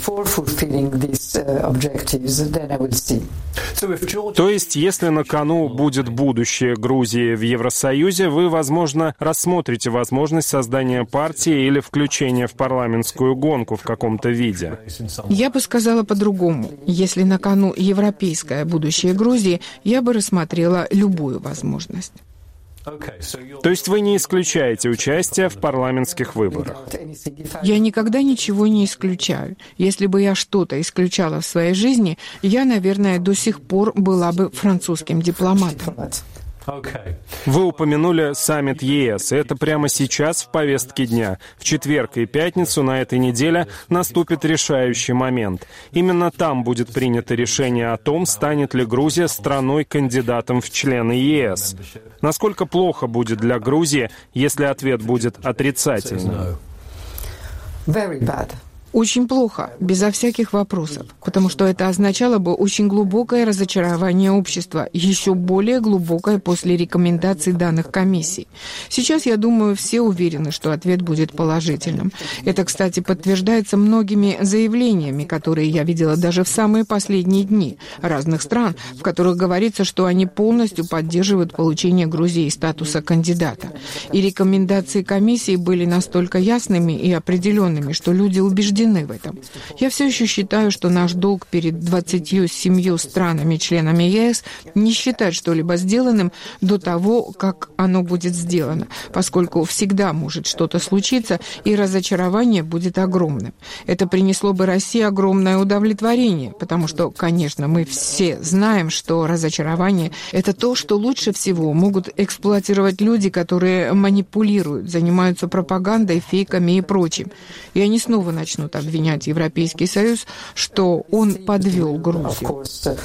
То есть, если на кону будет будущее Грузии в Евросоюзе, вы, возможно, рассмотрите возможность создания партии или включения в парламентскую гонку в каком-то виде? Я бы сказала по-другому. Если на кону европейское будущее Грузии, я бы рассмотрела любую возможность. То есть вы не исключаете участие в парламентских выборах? Я никогда ничего не исключаю. Если бы я что-то исключала в своей жизни, я, наверное, до сих пор была бы французским дипломатом. Вы упомянули саммит ЕС. Это прямо сейчас в повестке дня. В четверг и пятницу на этой неделе наступит решающий момент. Именно там будет принято решение о том, станет ли Грузия страной-кандидатом в члены ЕС. Насколько плохо будет для Грузии, если ответ будет отрицательным? Очень плохо, безо всяких вопросов, потому что это означало бы очень глубокое разочарование общества, еще более глубокое после рекомендаций данных комиссий. Сейчас, я думаю, все уверены, что ответ будет положительным. Это, кстати, подтверждается многими заявлениями, которые я видела даже в самые последние дни разных стран, в которых говорится, что они полностью поддерживают получение Грузии статуса кандидата. И рекомендации комиссии были настолько ясными и определенными, что люди убеждены в этом. Я все еще считаю, что наш долг перед двадцатью семью странами-членами ЕС не считать что-либо сделанным до того, как оно будет сделано, поскольку всегда может что-то случиться, и разочарование будет огромным. Это принесло бы России огромное удовлетворение, потому что, конечно, мы все знаем, что разочарование – это то, что лучше всего могут эксплуатировать люди, которые манипулируют, занимаются пропагандой, фейками и прочим. И они снова начнут обвинять Европейский Союз, что он подвел Грузию.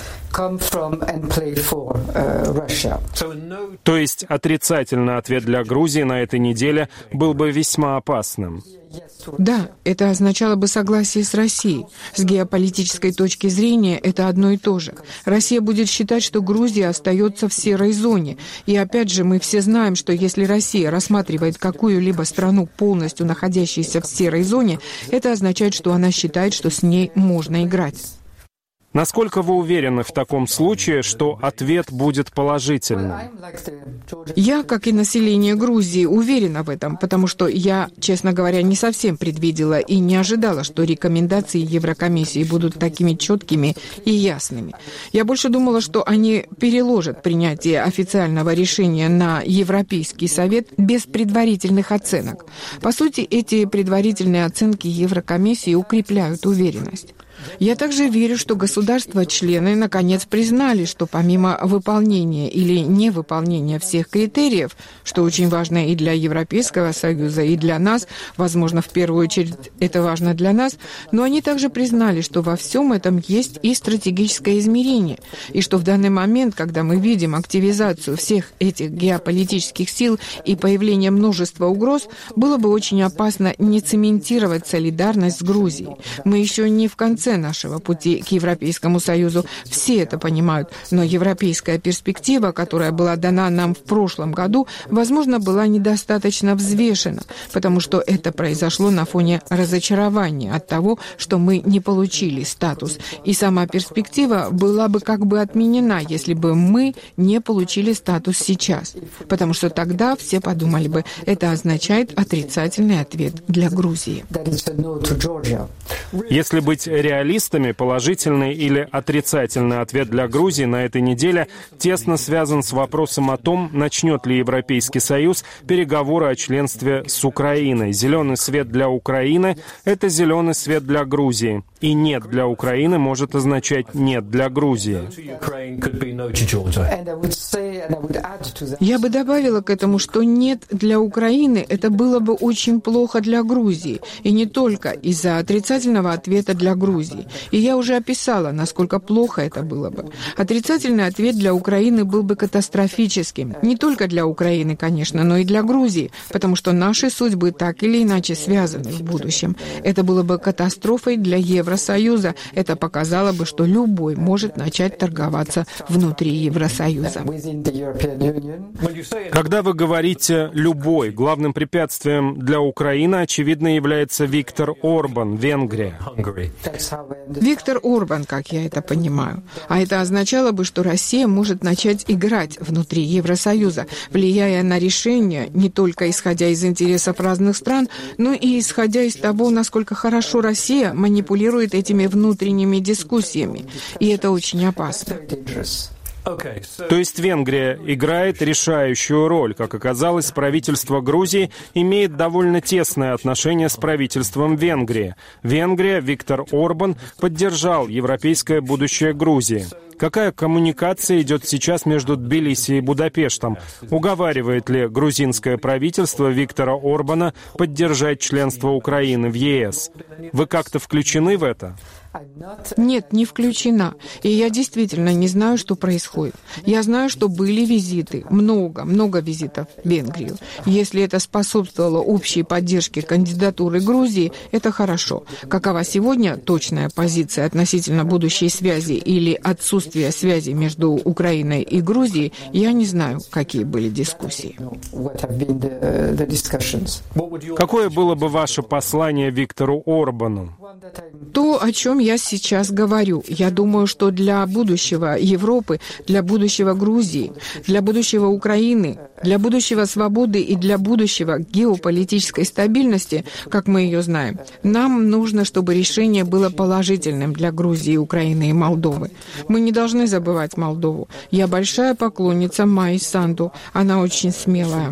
То есть отрицательный ответ для Грузии на этой неделе был бы весьма опасным. Да, это означало бы согласие с Россией. С геополитической точки зрения это одно и то же. Россия будет считать, что Грузия остается в серой зоне. И опять же, мы все знаем, что если Россия рассматривает какую-либо страну, полностью находящуюся в серой зоне, это означает, что она считает, что с ней можно играть. Насколько вы уверены в таком случае, что ответ будет положительным? Я, как и население Грузии, уверена в этом, потому что я, честно говоря, не совсем предвидела и не ожидала, что рекомендации Еврокомиссии будут такими четкими и ясными. Я больше думала, что они переложат принятие официального решения на Европейский совет без предварительных оценок. По сути, эти предварительные оценки Еврокомиссии укрепляют уверенность. Я также верю, что государства-члены наконец признали, что помимо выполнения или невыполнения всех критериев, что очень важно и для Европейского Союза, и для нас, возможно, в первую очередь это важно для нас, но они также признали, что во всем этом есть и стратегическое измерение, и что в данный момент, когда мы видим активизацию всех этих геополитических сил и появление множества угроз, было бы очень опасно не цементировать солидарность с Грузией. Мы еще не в конце нашего пути к Европейскому Союзу, все это понимают, но европейская перспектива, которая была дана нам в прошлом году, возможно, была недостаточно взвешена, потому что это произошло на фоне разочарования от того, что мы не получили статус. И сама перспектива была бы как бы отменена, если бы мы не получили статус сейчас. Потому что тогда все подумали бы, это означает отрицательный ответ для Грузии. Если быть реалистами, положительный или отрицательный ответ для Грузии на этой неделе тесно связан с вопросом о том, начнет ли Европейский Союз переговоры о членстве с Украиной. Зеленый свет для Украины — это зеленый свет для Грузии. И «нет» для Украины может означать «нет» для Грузии. Я бы добавила к этому, что «нет» для Украины — это было бы очень плохо для Грузии. И не только из-за отрицательного ответа для Грузии. И я уже описала, насколько плохо это было бы. Отрицательный ответ для Украины был бы катастрофическим. Не только для Украины, конечно, но и для Грузии, потому что наши судьбы так или иначе связаны в будущем. Это было бы катастрофой для Евросоюза. Это показало бы, что любой может начать торговаться внутри Евросоюза. Когда вы говорите «любой», главным препятствием для Украины, очевидно, является Виктор Орбан, Венгрия. Виктор Орбан, как я это понимаю. А это означало бы, что Россия может начать играть внутри Евросоюза, влияя на решения, не только исходя из интересов разных стран, но и исходя из того, насколько хорошо Россия манипулирует этими внутренними дискуссиями. И это очень опасно. То есть Венгрия играет решающую роль. Как оказалось, правительство Грузии имеет довольно тесное отношение с правительством Венгрии. Венгрия, Виктор Орбан, поддержал европейское будущее Грузии. Какая коммуникация идет сейчас между Тбилиси и Будапештом? Уговаривает ли грузинское правительство Виктора Орбана поддержать членство Украины в ЕС? Вы как-то включены в это? Нет, не включена. И я действительно не знаю, что происходит. Я знаю, что были визиты, много, много визитов в Венгрию. Если это способствовало общей поддержке кандидатуры Грузии, это хорошо. Какова сегодня точная позиция относительно будущей связи или отсутствия связи между Украиной и Грузией, я не знаю, какие были дискуссии. Какое было бы ваше послание Виктору Орбану? То, о чем я сейчас говорю. Я думаю, что для будущего Европы, для будущего Грузии, для будущего Украины, для будущего свободы и для будущего геополитической стабильности, как мы ее знаем, нам нужно, чтобы решение было положительным для Грузии, Украины и Молдовы. Мы не должны забывать Молдову. Я большая поклонница Майи Санду. Она очень смелая.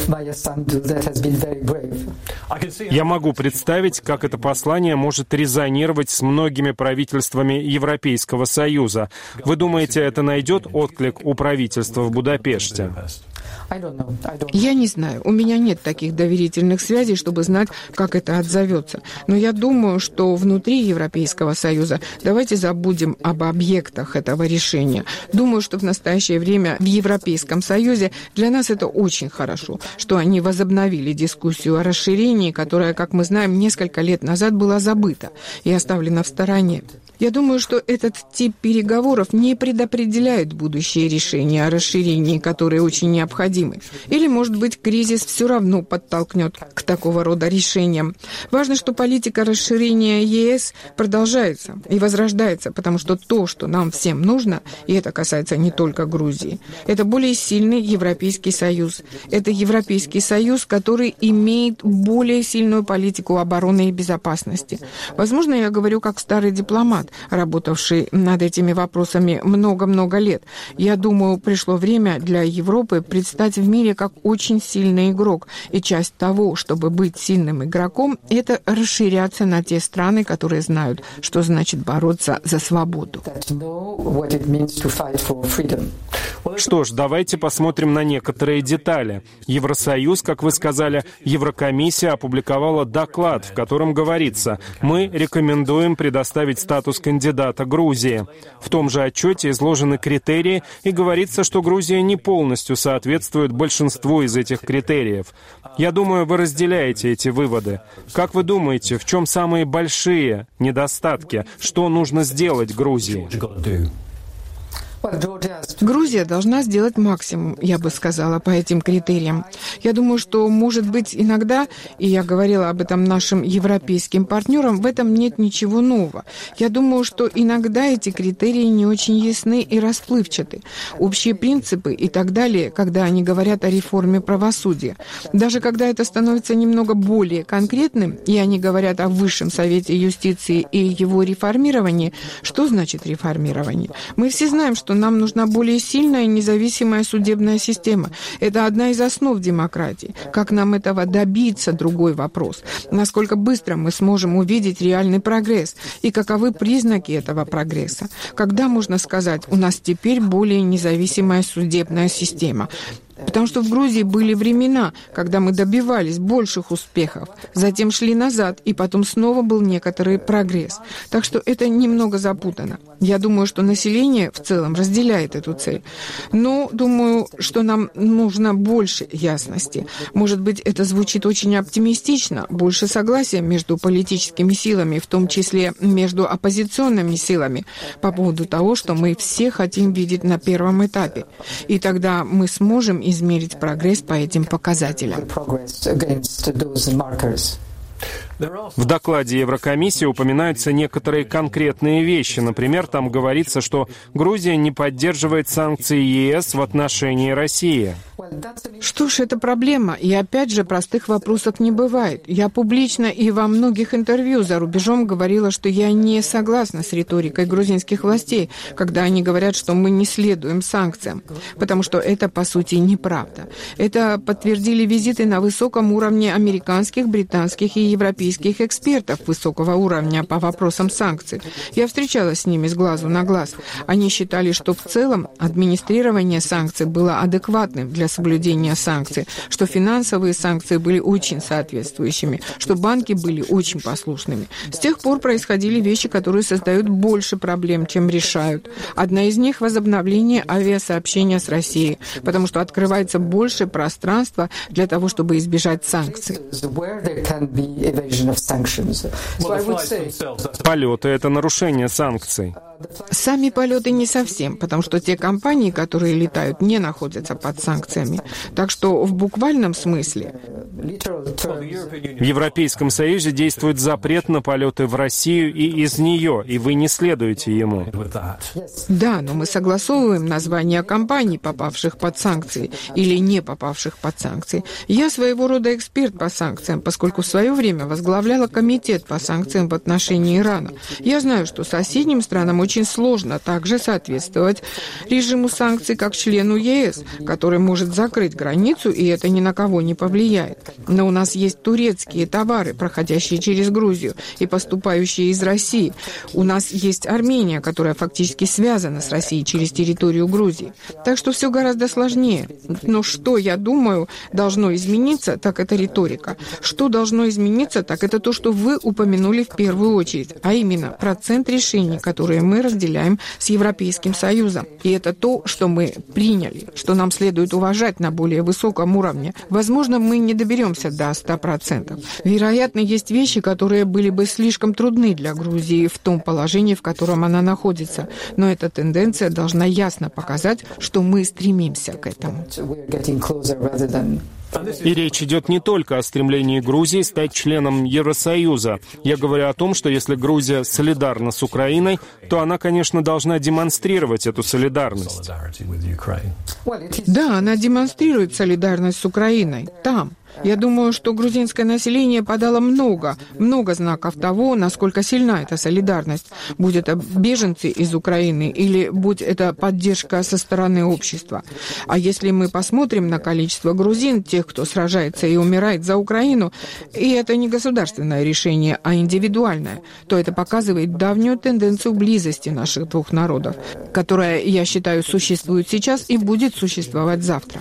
Я могу представить, как это послание может резонировать с многими правительствами Европейского Союза. Вы думаете, это найдет отклик у правительства в Будапеште? Я не знаю. У меня нет таких доверительных связей, чтобы знать, как это отзовется. Но я думаю, что внутри Европейского Союза давайте забудем об объектах этого решения. Думаю, что в настоящее время в Европейском Союзе для нас это очень хорошо, что они возобновили дискуссию о расширении, которая, как мы знаем, несколько лет назад была забыта и оставлена в стороне. Я думаю, что этот тип переговоров не предопределяет будущие решения о расширении, которые очень необходимы. Или, может быть, кризис все равно подтолкнет к такого рода решениям. Важно, что политика расширения ЕС продолжается и возрождается, потому что то, что нам всем нужно, и это касается не только Грузии, это более сильный Европейский Союз. Это Европейский Союз, который имеет более сильную политику обороны и безопасности. Возможно, я говорю как старый дипломат, дипломат, работавший над этими вопросами много-много лет. Я думаю, пришло время для Европы предстать в мире как очень сильный игрок. И часть того, чтобы быть сильным игроком, это расширяться на те страны, которые знают, что значит бороться за свободу. Что ж, давайте посмотрим на некоторые детали. Евросоюз, как вы сказали, Еврокомиссия опубликовала доклад, в котором говорится: мы рекомендуем предоставить статус кандидата Грузии. В том же отчете изложены критерии, и говорится, что Грузия не полностью соответствует большинству из этих критериев. Я думаю, вы разделяете эти выводы. Как вы думаете, в чем самые большие недостатки? Что нужно сделать Грузии? Грузия должна сделать максимум, я бы сказала, по этим критериям. Я думаю, что, может быть, иногда, и я говорила об этом нашим европейским партнерам, в этом нет ничего нового. Я думаю, что иногда эти критерии не очень ясны и расплывчаты. Общие принципы и так далее, когда они говорят о реформе правосудия. Даже когда это становится немного более конкретным, и они говорят о Высшем Совете юстиции и его реформировании, что значит реформирование? Мы все знаем, что нам нужна более сильная и независимая судебная система. Это одна из основ демократии. Как нам этого добиться — другой вопрос. Насколько быстро мы сможем увидеть реальный прогресс и каковы признаки этого прогресса. Когда можно сказать: у нас теперь более независимая судебная система? Потому что в Грузии были времена, когда мы добивались больших успехов, затем шли назад, и потом снова был некоторый прогресс. Так что это немного запутано. Я думаю, что население в целом разделяет эту цель. Но думаю, что нам нужно больше ясности. Может быть, это звучит очень оптимистично, больше согласия между политическими силами, в том числе между оппозиционными силами, по поводу того, что мы все хотим видеть на первом этапе. И тогда мы сможем измерить прогресс по этим показателям. В докладе Еврокомиссии упоминаются некоторые конкретные вещи. Например, там говорится, что Грузия не поддерживает санкции ЕС в отношении России. Что ж, это проблема. И опять же, простых вопросов не бывает. Я публично и во многих интервью за рубежом говорила, что я не согласна с риторикой грузинских властей, когда они говорят, что мы не следуем санкциям. Потому что это, по сути, неправда. Это подтвердили визиты на высоком уровне американских, британских и европейских экспертов высокого уровня по вопросам санкций. Я встречалась с ними с глазу на глаз. Они считали, что в целом администрирование санкций было адекватным для соблюдения санкций, что финансовые санкции были очень соответствующими, что банки были очень послушными. С тех пор происходили вещи, которые создают больше проблем, чем решают. Одна из них — возобновление авиасообщения с Россией, потому что открывается больше пространства для того, чтобы избежать санкций. Полеты — это нарушение санкций. Сами полеты не совсем, потому что те компании, которые летают, не находятся под санкциями. Так что в буквальном смысле... В Европейском Союзе действует запрет на полеты в Россию и из нее, и вы не следуете ему. Да, но мы согласовываем названия компаний, попавших под санкции, или не попавших под санкции. Я своего рода эксперт по санкциям, поскольку в свое время возглавляла комитет по санкциям в отношении Ирана. Я знаю, что соседним странам очень сложно также соответствовать режиму санкций как члену ЕС, который может закрыть границу, и это ни на кого не повлияет. Но у нас есть турецкие товары, проходящие через Грузию и поступающие из России. У нас есть Армения, которая фактически связана с Россией через территорию Грузии. Так что все гораздо сложнее. Но что, я думаю, должно измениться, так это риторика. Что должно измениться, так это то, что вы упомянули в первую очередь, а именно процент решений, которые мы разделяем с Европейским Союзом. И это то, что мы приняли, что нам следует уважать на более высоком уровне. Возможно, мы не доберемся до ста процентов. Вероятно, есть вещи, которые были бы слишком трудны для Грузии в том положении, в котором она находится. Но эта тенденция должна ясно показать, что мы стремимся к этому. И речь идет не только о стремлении Грузии стать членом Евросоюза. Я говорю о том, что если Грузия солидарна с Украиной, то она, конечно, должна демонстрировать эту солидарность. Да, она демонстрирует солидарность с Украиной там. Я думаю, что грузинское население подало много, много знаков того, насколько сильна эта солидарность. Будь это беженцы из Украины или будь это поддержка со стороны общества. А если мы посмотрим на количество грузин, тех, кто сражается и умирает за Украину, и это не государственное решение, а индивидуальное, то это показывает давнюю тенденцию близости наших двух народов, которая, я считаю, существует сейчас и будет существовать завтра.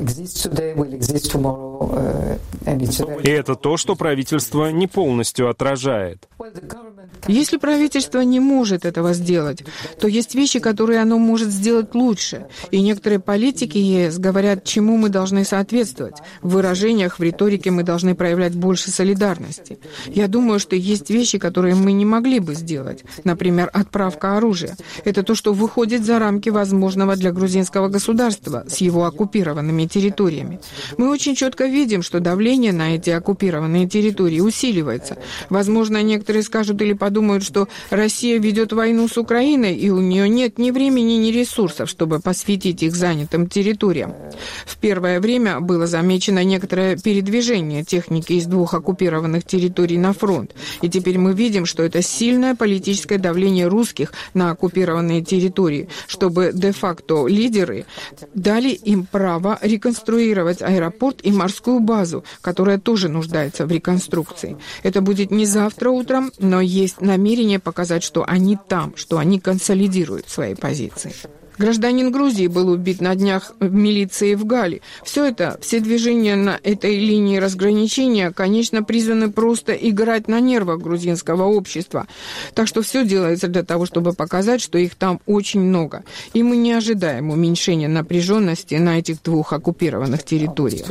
И это то, что правительство не полностью отражает. Если правительство не может этого сделать, то есть вещи, которые оно может сделать лучше. И некоторые политики ЕС говорят, чему мы должны соответствовать. В выражениях, в риторике мы должны проявлять больше солидарности. Я думаю, что есть вещи, которые мы не могли бы сделать. Например, отправка оружия. Это то, что выходит за рамки возможного для грузинского государства с его оккупированными территориями. Мы очень четко видим, что давление на эти оккупированные территории усиливается. Возможно, некоторые скажут или подумают, что Россия ведет войну с Украиной, и у нее нет ни времени, ни ресурсов, чтобы посвятить их занятым территориям. В первое время было замечено некоторое передвижение техники из двух оккупированных территорий на фронт. И теперь мы видим, что это сильное политическое давление русских на оккупированные территории, чтобы де-факто лидеры дали им право реконструировать аэропорт и морскую базу, которая тоже нуждается в реконструкции. Это будет не завтра утром, но есть намерение показать, что они там, что они консолидируют свои позиции. Гражданин Грузии был убит на днях в милиции в Гали. Все это, все движения на этой линии разграничения, конечно, призваны просто играть на нервах грузинского общества. Так что все делается для того, чтобы показать, что их там очень много. И мы не ожидаем уменьшения напряженности на этих двух оккупированных территориях.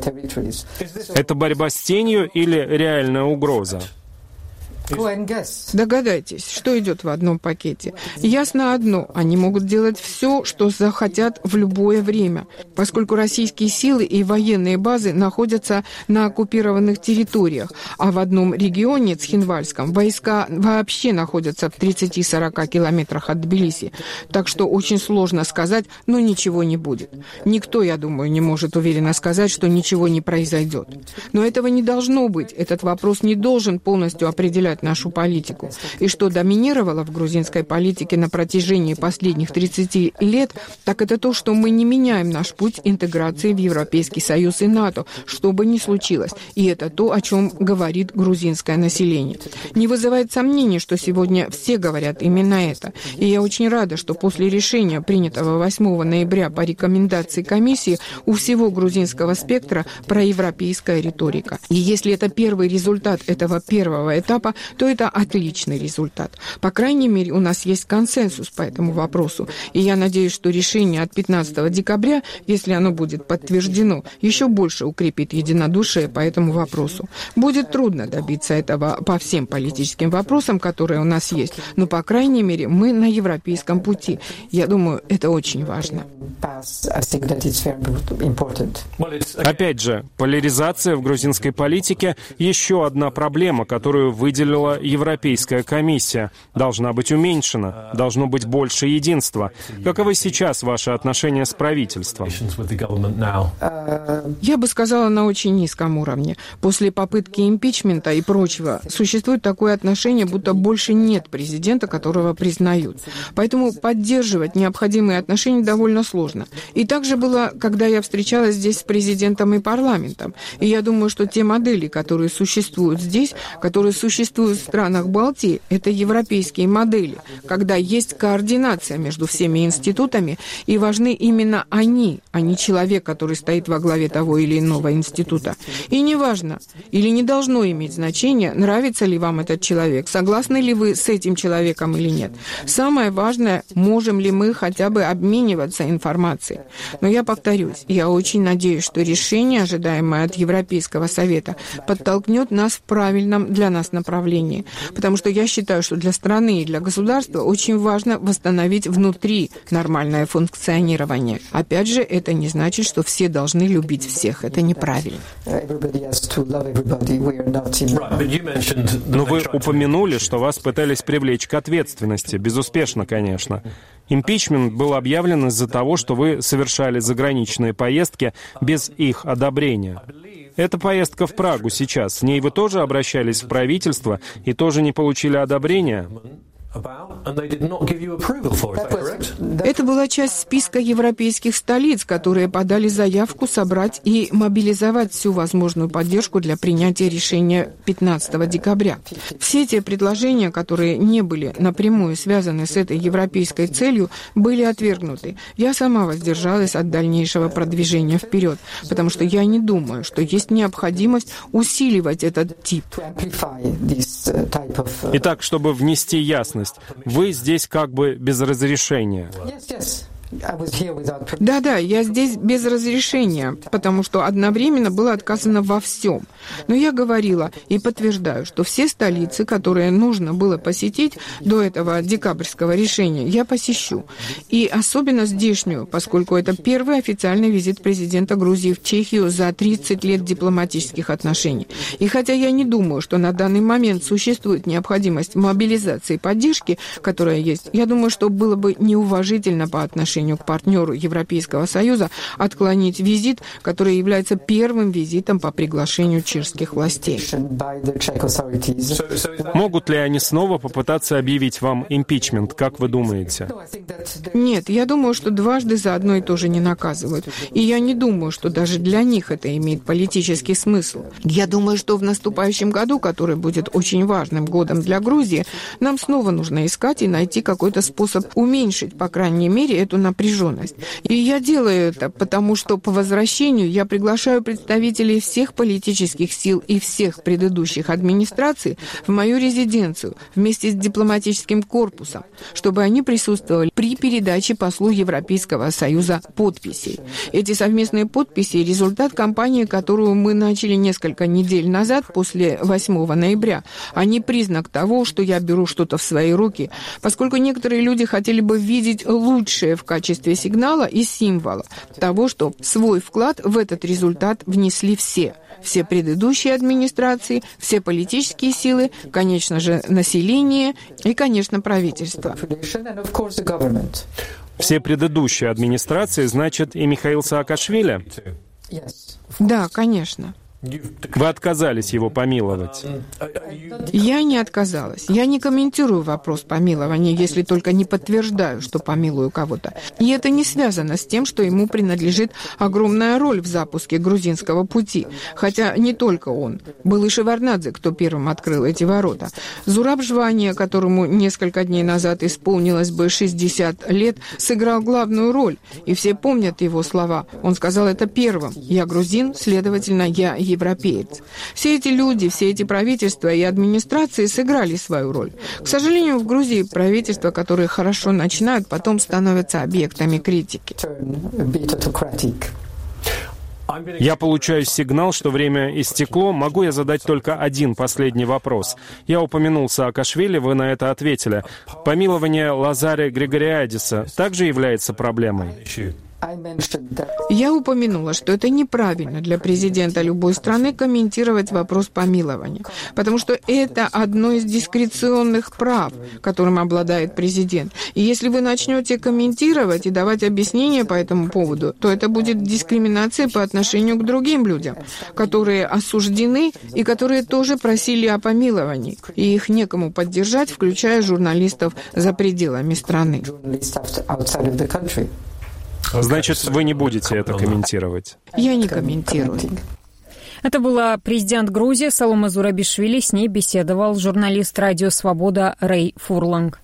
Это борьба с тенью или реальная угроза? Догадайтесь, что идет в одном пакете. Ясно одно, они могут делать все, что захотят в любое время, поскольку российские силы и военные базы находятся на оккупированных территориях, а в одном регионе, Цхинвальском, войска вообще находятся в тридцати-сорока километрах от Тбилиси. Так что очень сложно сказать, но ничего не будет. Никто, я думаю, не может уверенно сказать, что ничего не произойдет. Но этого не должно быть. Этот вопрос не должен полностью определять нашу политику. И что доминировало в грузинской политике на протяжении последних тридцати лет, так это то, что мы не меняем наш путь интеграции в Европейский Союз и НАТО, что бы ни случилось. И это то, о чем говорит грузинское население. Не вызывает сомнений, что сегодня все говорят именно это. И я очень рада, что после решения, принятого восьмого ноября по рекомендации комиссии, у всего грузинского спектра проевропейская риторика. И если это первый результат этого первого этапа, то это отличный результат. По крайней мере, у нас есть консенсус по этому вопросу. И я надеюсь, что решение от пятнадцатого декабря, если оно будет подтверждено, еще больше укрепит единодушие по этому вопросу. Будет трудно добиться этого по всем политическим вопросам, которые у нас есть, но, по крайней мере, мы на европейском пути. Я думаю, это очень важно. Опять же, поляризация в грузинской политике – еще одна проблема, которую выделила Европейская комиссия. Должна быть уменьшена, должно быть больше единства. Каковы сейчас ваши отношения с правительством? Я бы сказала, на очень низком уровне. После попытки импичмента и прочего существует такое отношение, будто больше нет президента, которого признают. Поэтому поддерживать необходимые отношения довольно сложно. И также было, когда я встречалась здесь с президентом и парламентом. И я думаю, что те модели, которые существуют здесь, которые существуют в странах Балтии, это европейские модели, когда есть координация между всеми институтами, и важны именно они, а не человек, который стоит во главе того или иного института. И неважно, или не должно иметь значения, нравится ли вам этот человек, согласны ли вы с этим человеком или нет. Самое важное, можем ли мы хотя бы обмениваться информацией. Но я повторюсь, я очень надеюсь, что решение, ожидаемое от Европейского Совета, подтолкнет нас в правильном для нас направлении. Потому что я считаю, что для страны и для государства очень важно восстановить внутри нормальное функционирование. Опять же, это не значит, что все должны любить всех. Это неправильно. Но вы упомянули, что вас пытались привлечь к ответственности. Безуспешно, конечно. Импичмент был объявлен из-за того, что вы совершали заграничные поездки без их одобрения. Это поездка в Прагу сейчас. В ней вы тоже обращались в правительство и тоже не получили одобрения? Это была часть списка европейских столиц, которые подали заявку собрать и мобилизовать всю возможную поддержку для принятия решения пятнадцатого декабря. Все те предложения, которые не были напрямую связаны с этой европейской целью, были отвергнуты. Я сама воздержалась от дальнейшего продвижения вперед, потому что я не думаю, что есть необходимость усиливать этот тип. Итак, чтобы внести ясность, вы здесь как бы без разрешения. Да-да, я здесь без разрешения, потому что одновременно было отказано во всем. Но я говорила и подтверждаю, что все столицы, которые нужно было посетить до этого декабрьского решения, я посещу. И особенно здешнюю, поскольку это первый официальный визит президента Грузии в Чехию за тридцать лет дипломатических отношений. И хотя я не думаю, что на данный момент существует необходимость мобилизации поддержки, которая есть, я думаю, что было бы неуважительно по отношению к партнеру Европейского Союза отклонить визит, который является первым визитом по приглашению чешских властей. Могут ли они снова попытаться объявить вам импичмент, как вы думаете? Нет, я думаю, что дважды за одно и то же не наказывают. И я не думаю, что даже для них это имеет политический смысл. Я думаю, что в наступающем году, который будет очень важным годом для Грузии, нам снова нужно искать и найти какой-то способ уменьшить, по крайней мере, эту напряженность. И я делаю это, потому что по возвращению я приглашаю представителей всех политических сил и всех предыдущих администраций в мою резиденцию вместе с дипломатическим корпусом, чтобы они присутствовали при передаче послу Европейского Союза подписей. Эти совместные подписи – результат кампании, которую мы начали несколько недель назад, после восьмого ноября. Они признак того, что я беру что-то в свои руки, поскольку некоторые люди хотели бы видеть лучшее в качестве сигнала и символа того, что свой вклад в этот результат внесли все. Все предыдущие администрации, все политические силы, конечно же, население и, конечно, правительство. Все предыдущие администрации, значит, и Михаил Саакашвили? Да, конечно. Вы отказались его помиловать? Я не отказалась. Я не комментирую вопрос помилования, если только не подтверждаю, что помилую кого-то. И это не связано с тем, что ему принадлежит огромная роль в запуске грузинского пути. Хотя не только он. Был и Шеварднадзе, кто первым открыл эти ворота. Зураб Жвания, которому несколько дней назад исполнилось бы шестьдесят лет, сыграл главную роль. И все помнят его слова. Он сказал это первым. «Я грузин, следовательно, я европеец». Все эти люди, все эти правительства и администрации сыграли свою роль. К сожалению, в Грузии правительства, которые хорошо начинают, потом становятся объектами критики. Я получаю сигнал, что время истекло. Могу я задать только один последний вопрос? Я упомянул Саакашвили, вы на это ответили. Помилование Лазаря Григориадиса также является проблемой? Я упомянула, что это неправильно для президента любой страны комментировать вопрос помилования, потому что это одно из дискреционных прав, которым обладает президент. И если вы начнете комментировать и давать объяснения по этому поводу, то это будет дискриминация по отношению к другим людям, которые осуждены и которые тоже просили о помиловании. И их некому поддержать, включая журналистов за пределами страны. Значит, вы не будете это комментировать? Я не комментирую. Это была президент Грузии Саломе Зурабишвили. С ней беседовал журналист «Радио Свобода» Рэй Фурланг.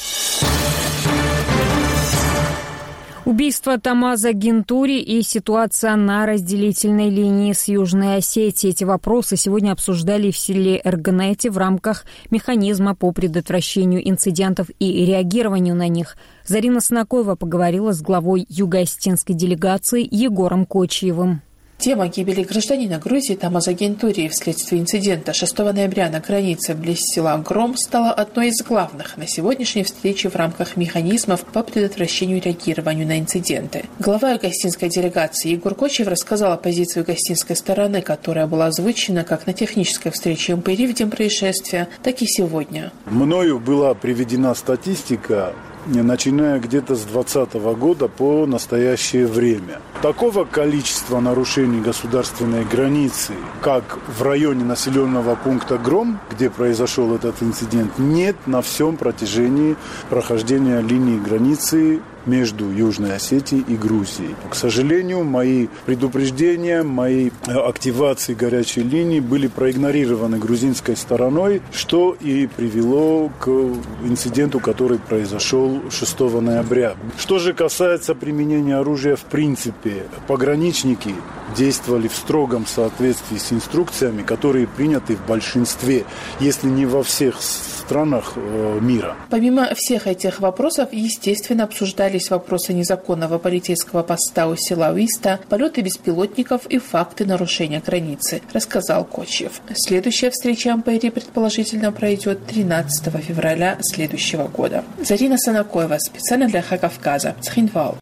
Убийство Тамаза Гентури и ситуация на разделительной линии с Южной Осетией. Эти вопросы сегодня обсуждали в селе Эргнете в рамках механизма по предотвращению инцидентов и реагированию на них. Зарина Снакоева поговорила с главой юго-осетинской делегации Егором Кочиевым. Тема гибели гражданина Грузии Тамаза Гентури вследствие инцидента шестого ноября на границе близ села Гром стала одной из главных на сегодняшней встрече в рамках механизмов по предотвращению и реагированию на инциденты. Глава гостинской делегации Егор Кочиев рассказал о позиции гостинской стороны, которая была озвучена как на технической встрече МПРИ в день происшествия, так и сегодня. Мною была приведена статистика начиная где-то с двадцатого года по настоящее время. Такого количества нарушений государственной границы, как в районе населенного пункта Гром, где произошел этот инцидент, нет на всем протяжении прохождения линии границы между Южной Осетией и Грузией. К сожалению, мои предупреждения, мои активации горячей линии были проигнорированы грузинской стороной, что и привело к инциденту, который произошел шестого ноября. Что же касается применения оружия в принципе, пограничники действовали в строгом соответствии с инструкциями, которые приняты в большинстве, если не во всех странах мира. Помимо всех этих вопросов, естественно, обсуждались вопросы незаконного полицейского поста у села Уиста, полеты беспилотников и факты нарушения границы, рассказал Кочев. Следующая встреча МПРИ предположительно пройдет тринадцатого февраля следующего года. Зарина Санакоева, специально для Хакавказа, Цхинвал.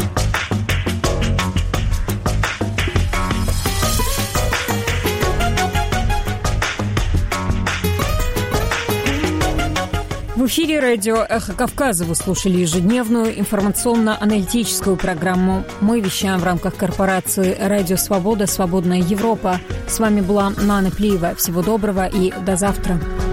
В эфире радио «Эхо Кавказа» вы слушали ежедневную информационно-аналитическую программу. Мы вещаем в рамках корпорации «Радио Свобода. Свободная Европа». С вами была Нана Плиева. Всего доброго и до завтра.